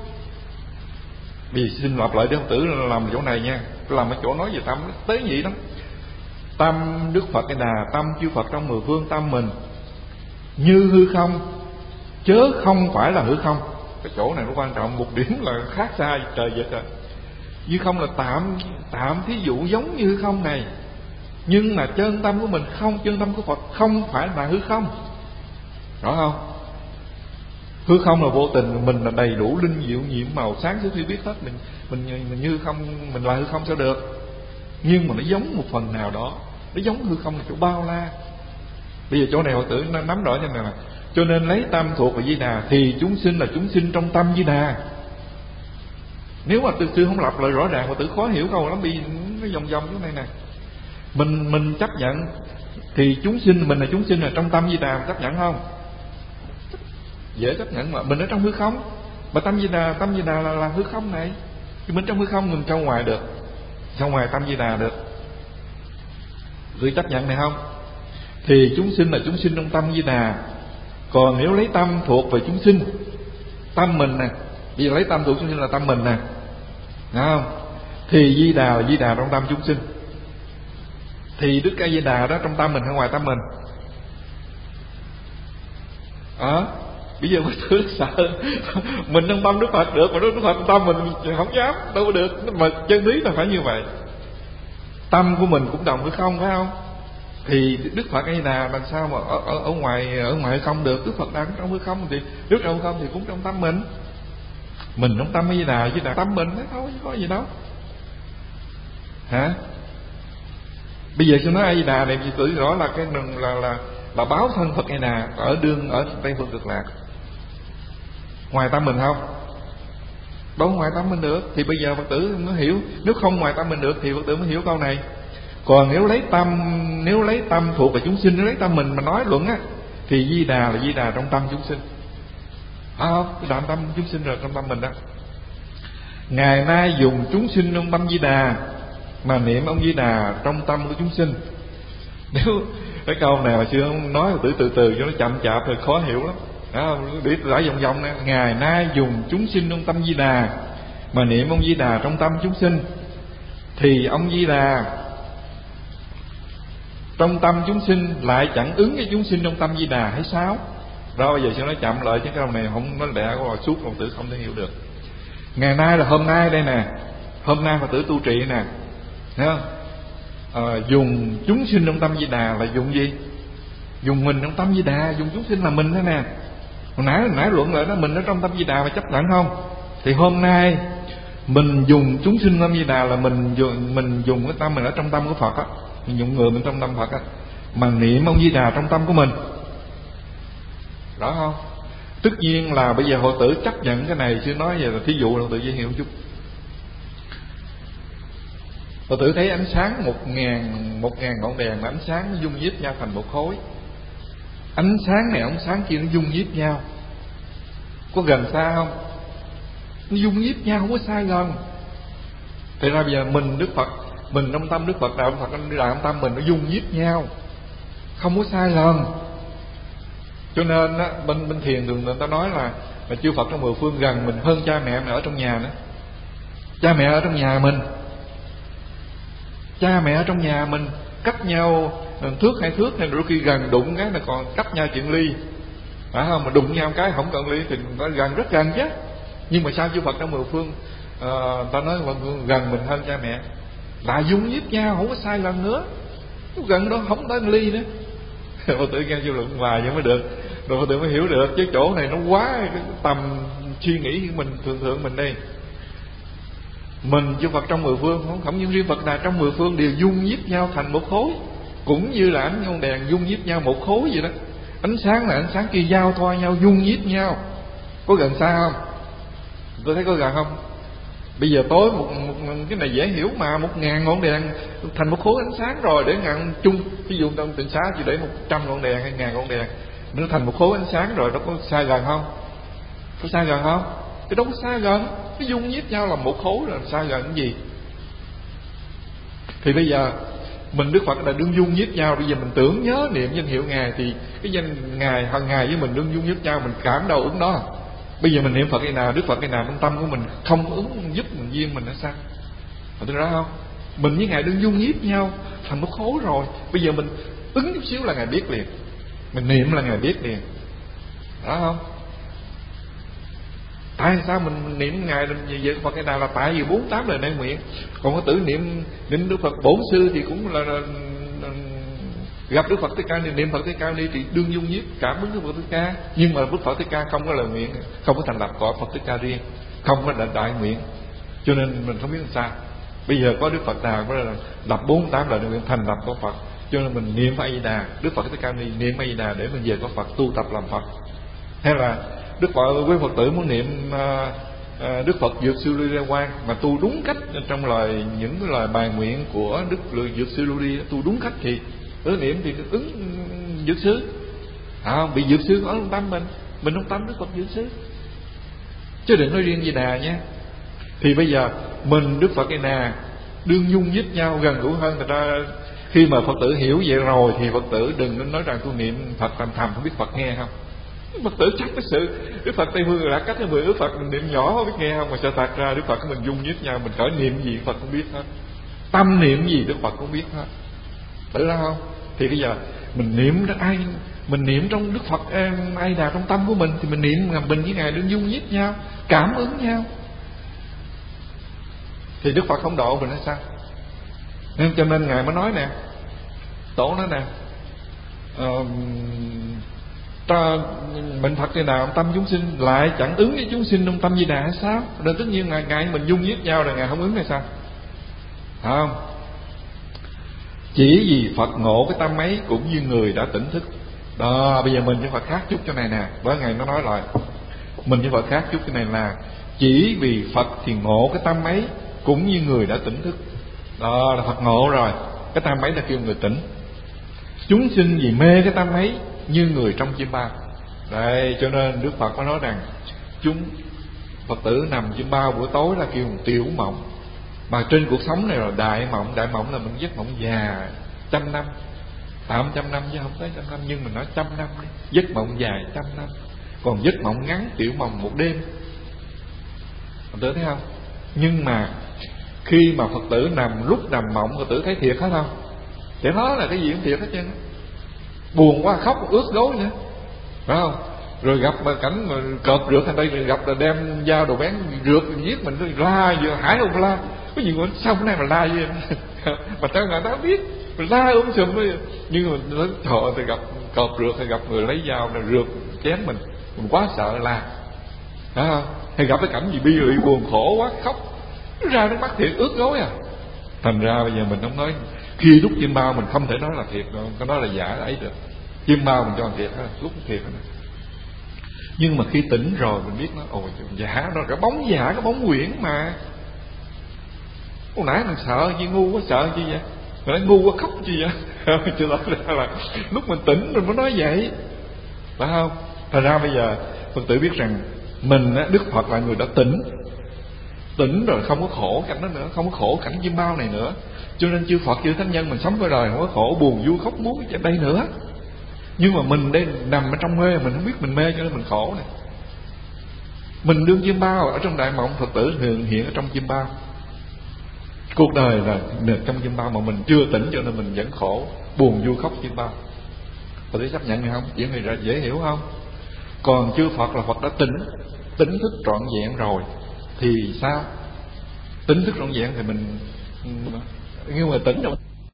Vì xin lặp lại để Phật tử làm chỗ này nha, làm ở chỗ nói về tâm tế nhị lắm. Tâm Đức Phật A Đà, tâm chư Phật trong mười phương, tâm mình như hư không, chớ không phải là hư không. Cái chỗ này nó quan trọng, một điểm là khác xa trời vậy rồi. Như không là tạm tạm thí dụ giống như hư không này, nhưng mà chân tâm của mình không, chân tâm của Phật không phải là hư không. Rõ không? Hư không là vô tình, mình là đầy đủ linh diệu nhiệm màu sáng suốt, biết hết mình mình mình như không, mình là hư không sao được? Nhưng mà nó giống một phần nào đó, nó giống hư không là chỗ bao la. Bây giờ chỗ này Phật tử nó nắm rõ như này nè. Cho nên lấy tâm thuộc về Di Đà thì chúng sinh là chúng sinh trong tâm Di Đà. Nếu mà từ sư không lặp lại rõ ràng, Phật tử khó hiểu câu lắm, bị nó vòng vòng chỗ này nè. Mình mình chấp nhận thì chúng sinh, mình là chúng sinh là trong tâm Di Đà, chấp nhận không? Dễ chấp nhận mà, mình ở trong hư không. Mà tâm Di Đà, tâm Di Đà là, là hư không này. Thì mình trong hư không, mình trong ngoài được, trong ngoài tâm Di Đà được. Người chấp nhận này không? Thì chúng sinh là chúng sinh trong tâm Di Đà. Còn nếu lấy tâm thuộc về chúng sinh, tâm mình nè, bây giờ lấy tâm thuộc chúng sinh là tâm mình nè, hiểu không? Thì Di Đà là Di Đà trong tâm chúng sinh. Thì Đức A Di Đà đó trong tâm mình hay ngoài tâm mình? Ờ à, bây giờ Phật tử sợ mình trong tâm Đức Phật được, mà Đức Phật trong tâm mình không dám, đâu có được. Mà chân lý là phải như vậy. Tâm của mình cũng đồng hư không, phải không? Thì Đức Phật A Di Đà làm sao mà ở, ở, ở ngoài ở ngoài không được? Đức Phật đang trong hư không, thì Đức trong hư không thì cũng trong tâm mình. Mình trong tâm A Di Đà, Di Đà tâm mình thế thôi, chứ có gì đâu. Hả? Bây giờ tôi nói A Di Đà này vì tự rõ là cái là là là báo thân Phật A Di Đà ở đương ở Tây phương Cực Lạc. Ngoài tâm mình không? Đâu ngoài tâm mình được. Thì bây giờ Phật tử mới hiểu. Nếu không ngoài tâm mình được thì Phật tử mới hiểu câu này. Còn nếu lấy tâm nếu lấy tâm thuộc về chúng sinh, nếu lấy tâm mình mà nói luận á, thì Di Đà là Di Đà trong tâm chúng sinh. À không, cái đạm tâm chúng sinh rồi trong tâm mình đó. Ngày nay dùng chúng sinh trong tâm Di Đà mà niệm ông Di Đà trong tâm của chúng sinh. Nếu cái câu này mà chưa nói từ từ từ cho nó chậm chạp thì khó hiểu lắm. Đó, để lại vòng vòng nè. Ngày nay dùng chúng sinh trong tâm Di Đà mà niệm ông Di Đà trong tâm chúng sinh, thì ông Di Đà trong tâm chúng sinh lại chẳng ứng với chúng sinh trong tâm Di Đà hay sao? Đó, bây giờ sẽ nói chậm lại chứ cái câu này không nói lẹ có suốt Phật tử không thể hiểu được. Ngày nay là hôm nay đây nè, hôm nay Phật tử tu trì nè, thấy không? À, dùng chúng sinh trong tâm Di Đà là dùng gì? Dùng mình trong tâm Di Đà, dùng chúng sinh là mình thế nè. Hồi nãy hồi nãy luận lại đó, mình ở trong tâm Di Đà mà chấp nhận không? Thì hôm nay mình dùng chúng sinh tâm Di Đà là mình dùng mình dùng cái tâm mình ở trong tâm của Phật á, mình dùng người mình trong tâm Phật á, mà niệm ông Di Đà trong tâm của mình. Rõ không? Tất nhiên là bây giờ hội tử chấp nhận cái này, chứ nói về là thí dụ là tự dễ hiểu chút. Hội tử thấy ánh sáng một ngàn một ngàn ngọn đèn, mà ánh sáng nó dung díp nhau thành một khối. Ánh sáng này ánh sáng kia nó dung díp nhau, có gần xa không? Nó dung díp nhau, không có xa gần. Thì ra bây giờ mình Đức Phật, mình trong tâm Đức Phật, đạo Phật trong tâm mình nó dung díp nhau, không có xa gần. Cho nên á, bên bên thiền thường người ta nói là, là chư Phật trong mười phương gần mình hơn cha mẹ mình ở trong nhà nữa. Cha mẹ ở trong nhà mình, cha mẹ ở trong nhà mình cách nhau thước hai thước, hay đôi khi gần đụng cái là còn cách nhau chuyện ly, phải không? Mà đụng nhau cái không cần ly thì nó gần, rất gần chứ. Nhưng mà sao chư Phật trong mười phương à, ta nói gần mình hơn cha mẹ, là dung nhiếp nhau, không có sai lần nữa. Gần đó không tới ly nữa. Phật tử nghe vô luận hoài vậy mới được, rồi Phật tử mới hiểu được. Chứ chỗ này nó quá cái tầm suy nghĩ của mình thường thường mình đây. Mình chư Phật trong mười phương, không không những riêng Phật Đà, trong mười phương đều dung nhiếp nhau thành một khối, cũng như là ánh ngọn đèn dung nhiếp nhau một khối vậy đó. Ánh sáng là ánh sáng kia giao thoa nhau, dung nhiếp nhau. Có gần xa không? Tôi thấy có gần không? Bây giờ tối một, một cái này dễ hiểu mà, một ngàn ngọn đèn thành một khối ánh sáng rồi, để ngàn chung. Ví dụ trong tịnh xá chỉ để một trăm ngọn đèn hay ngàn ngọn đèn, nó thành một khối ánh sáng rồi, nó có xa gần không? Có xa gần không? Cái đó có xa gần, cái dung nhiếp nhau là một khối rồi, xa gần cái gì? Thì bây giờ mình Đức Phật đã đương dung nhiếp nhau, bây giờ mình tưởng nhớ niệm danh hiệu Ngài thì cái danh Ngài hàng Ngài với mình đương dung nhiếp nhau, mình cảm đâu ứng đó. Bây giờ mình niệm Phật cái nào, Đức Phật cái nào, trong tâm của mình không ứng giúp mình duyên mình nó sao? Mà tôi nói không? Mình với Ngài đương dung nhiếp nhau thành một khối rồi, bây giờ mình ứng chút xíu là Ngài biết liền, mình niệm là Ngài biết liền, đó không? Tại sao mình niệm Ngài về Phật cái nào là tại vì bốn tám lời đại nguyện. Còn có tử niệm niệm Đức Phật bổn sư thì cũng là, là, là gặp Đức Phật Thích Ca thì niệm Phật Thích Ca đi thì đương dung nhiếp cảm ứng Đức Phật Thích Ca. Nhưng mà Đức Phật Thích Ca không có lời nguyện, không có thành lập cõi Phật Thích Ca riêng, không có đại, đại nguyện, cho nên mình không biết làm sao. Bây giờ có Đức Phật nào có là lập bốn tám lời đại nguyện thành lập của Phật, cho nên mình niệm A Di Đà, Đức Phật Thích Ca đi niệm A Di Đà để mình về có Phật tu tập làm Phật. Hay là Đức Phật với Phật tử muốn niệm à, à, Đức Phật Dược Sư Lưu Ly Quang mà tu đúng cách trong lời những cái lời bài nguyện của Đức Dược Sư Lưu Ly, tu đúng cách thì ứng niệm thì ứng Dược Sư, à, bị Dược Sư có trong tâm mình, mình trong tâm Đức Phật Dược Sư, chứ đừng nói riêng Di Đà nha. Thì bây giờ mình Đức Phật cái nà đương dung nhiếp nhau gần gũi hơn. Người ta khi mà Phật tử hiểu vậy rồi thì Phật tử đừng nói rằng tôi niệm Phật thầm thầm không biết Phật nghe không. Phật tử chắc cái sự Đức Phật Tây Phương đã cách cái mười Đức Phật mình niệm nhỏ không biết nghe không, mà sao thật ra Đức Phật của mình dung nhiếp nhau, mình cởi niệm gì Phật cũng biết hết, tâm niệm gì Đức Phật cũng biết hết, tự ra không? Thì bây giờ mình niệm ai mình niệm trong Đức Phật ai Đà trong tâm của mình thì mình niệm là mình với Ngài đương dung nhiếp nhau, cảm ứng nhau, thì Đức Phật không độ mình hay sao? Nên cho nên Ngài mới nói nè, Tổ nói nè, uh, ta mình Phật thế nào tâm chúng sinh lại chẳng ứng với chúng sinh trong tâm Di Đà hay sao? Nên tất nhiên Ngài, Ngài mình dung nhiếp nhau rồi Ngài không ứng hay sao? Phải không? Chỉ vì Phật ngộ cái tâm ấy cũng như người đã tỉnh thức. Đó, bây giờ mình với Phật khác chút cho này nè, với Ngài nó nói lại, mình với Phật khác chút cái này là chỉ vì Phật thì ngộ cái tâm ấy cũng như người đã tỉnh thức. Đó là Phật ngộ rồi, cái tâm ấy là kêu người tỉnh. Chúng sinh vì mê cái tâm ấy như người trong chim bao. Đây, cho nên Đức Phật có nói rằng chúng Phật tử nằm chim bao buổi tối là kêu một tiểu mộng. Mà trên cuộc sống này là đại mộng. Đại mộng là mình giấc mộng già trăm năm, tạm trăm năm chứ không tới trăm năm, nhưng mình nói trăm năm đi. Giấc mộng dài trăm năm. Còn giấc mộng ngắn tiểu mộng một đêm. Phật tử thấy không? Nhưng mà khi mà Phật tử nằm, lúc nằm mộng Phật tử thấy thiệt hết không? Để nói là cái gì cũng thiệt hết trơn, buồn quá khóc ướt gối nữa, phải không? Rồi gặp mà cảnh mà cọp rượt thành đây, gặp là đem dao đồ bén rượt giết mình, la vừa hải không la, có gì mà sao hôm nay mà la với em mà tao người ta biết mình la ôm sùm ấy. Nhưng mà nó thọ thì gặp cọp rượt hay gặp người lấy dao là rượt chém mình, mình quá sợ la, phải không? Hay gặp cái cảnh gì bi lụy buồn khổ quá khóc ra nước mắt thiệt ướt gối à. Thành ra bây giờ mình không nói khi lúc chim bao mình không thể nói là thiệt đâu, có nói là giả ấy được. Chim bao mình cho là thiệt, lúc thiệt đó. Nhưng mà khi tỉnh rồi mình biết nó ồ giả, nó cái bóng giả, cái bóng quyển mà. Hồi nãy mình sợ chi, ngu quá sợ chi vậy? Mình nói ngu quá khóc chi vậy? Chứ ra là lúc mình tỉnh mình mới nói vậy, phải không? Thành ra bây giờ Phật tử biết rằng mình á, Đức Phật là người đã tỉnh, tỉnh rồi không có khổ cảnh đó nữa, không có khổ cảnh chim bao này nữa. Cho nên chư Phật chư thánh nhân mình sống với đời không có khổ buồn vui khóc muốn ở đây nữa. Nhưng mà mình đây nằm ở trong mê, mình không biết mình mê cho nên mình khổ này. Mình đương chim bao ở trong đại mộng, Phật tử hiện hiện ở trong chim bao. Cuộc đời là trong chim bao mà mình chưa tỉnh cho nên mình vẫn khổ, buồn vui khóc chim bao. Phật tử chấp nhận hay không? Chuyện này ra dễ hiểu không? Còn chư Phật là Phật đã tỉnh, tỉnh thức trọn vẹn rồi thì sao? Tỉnh thức trọn vẹn thì mình, nhưng mà tỉnh đâu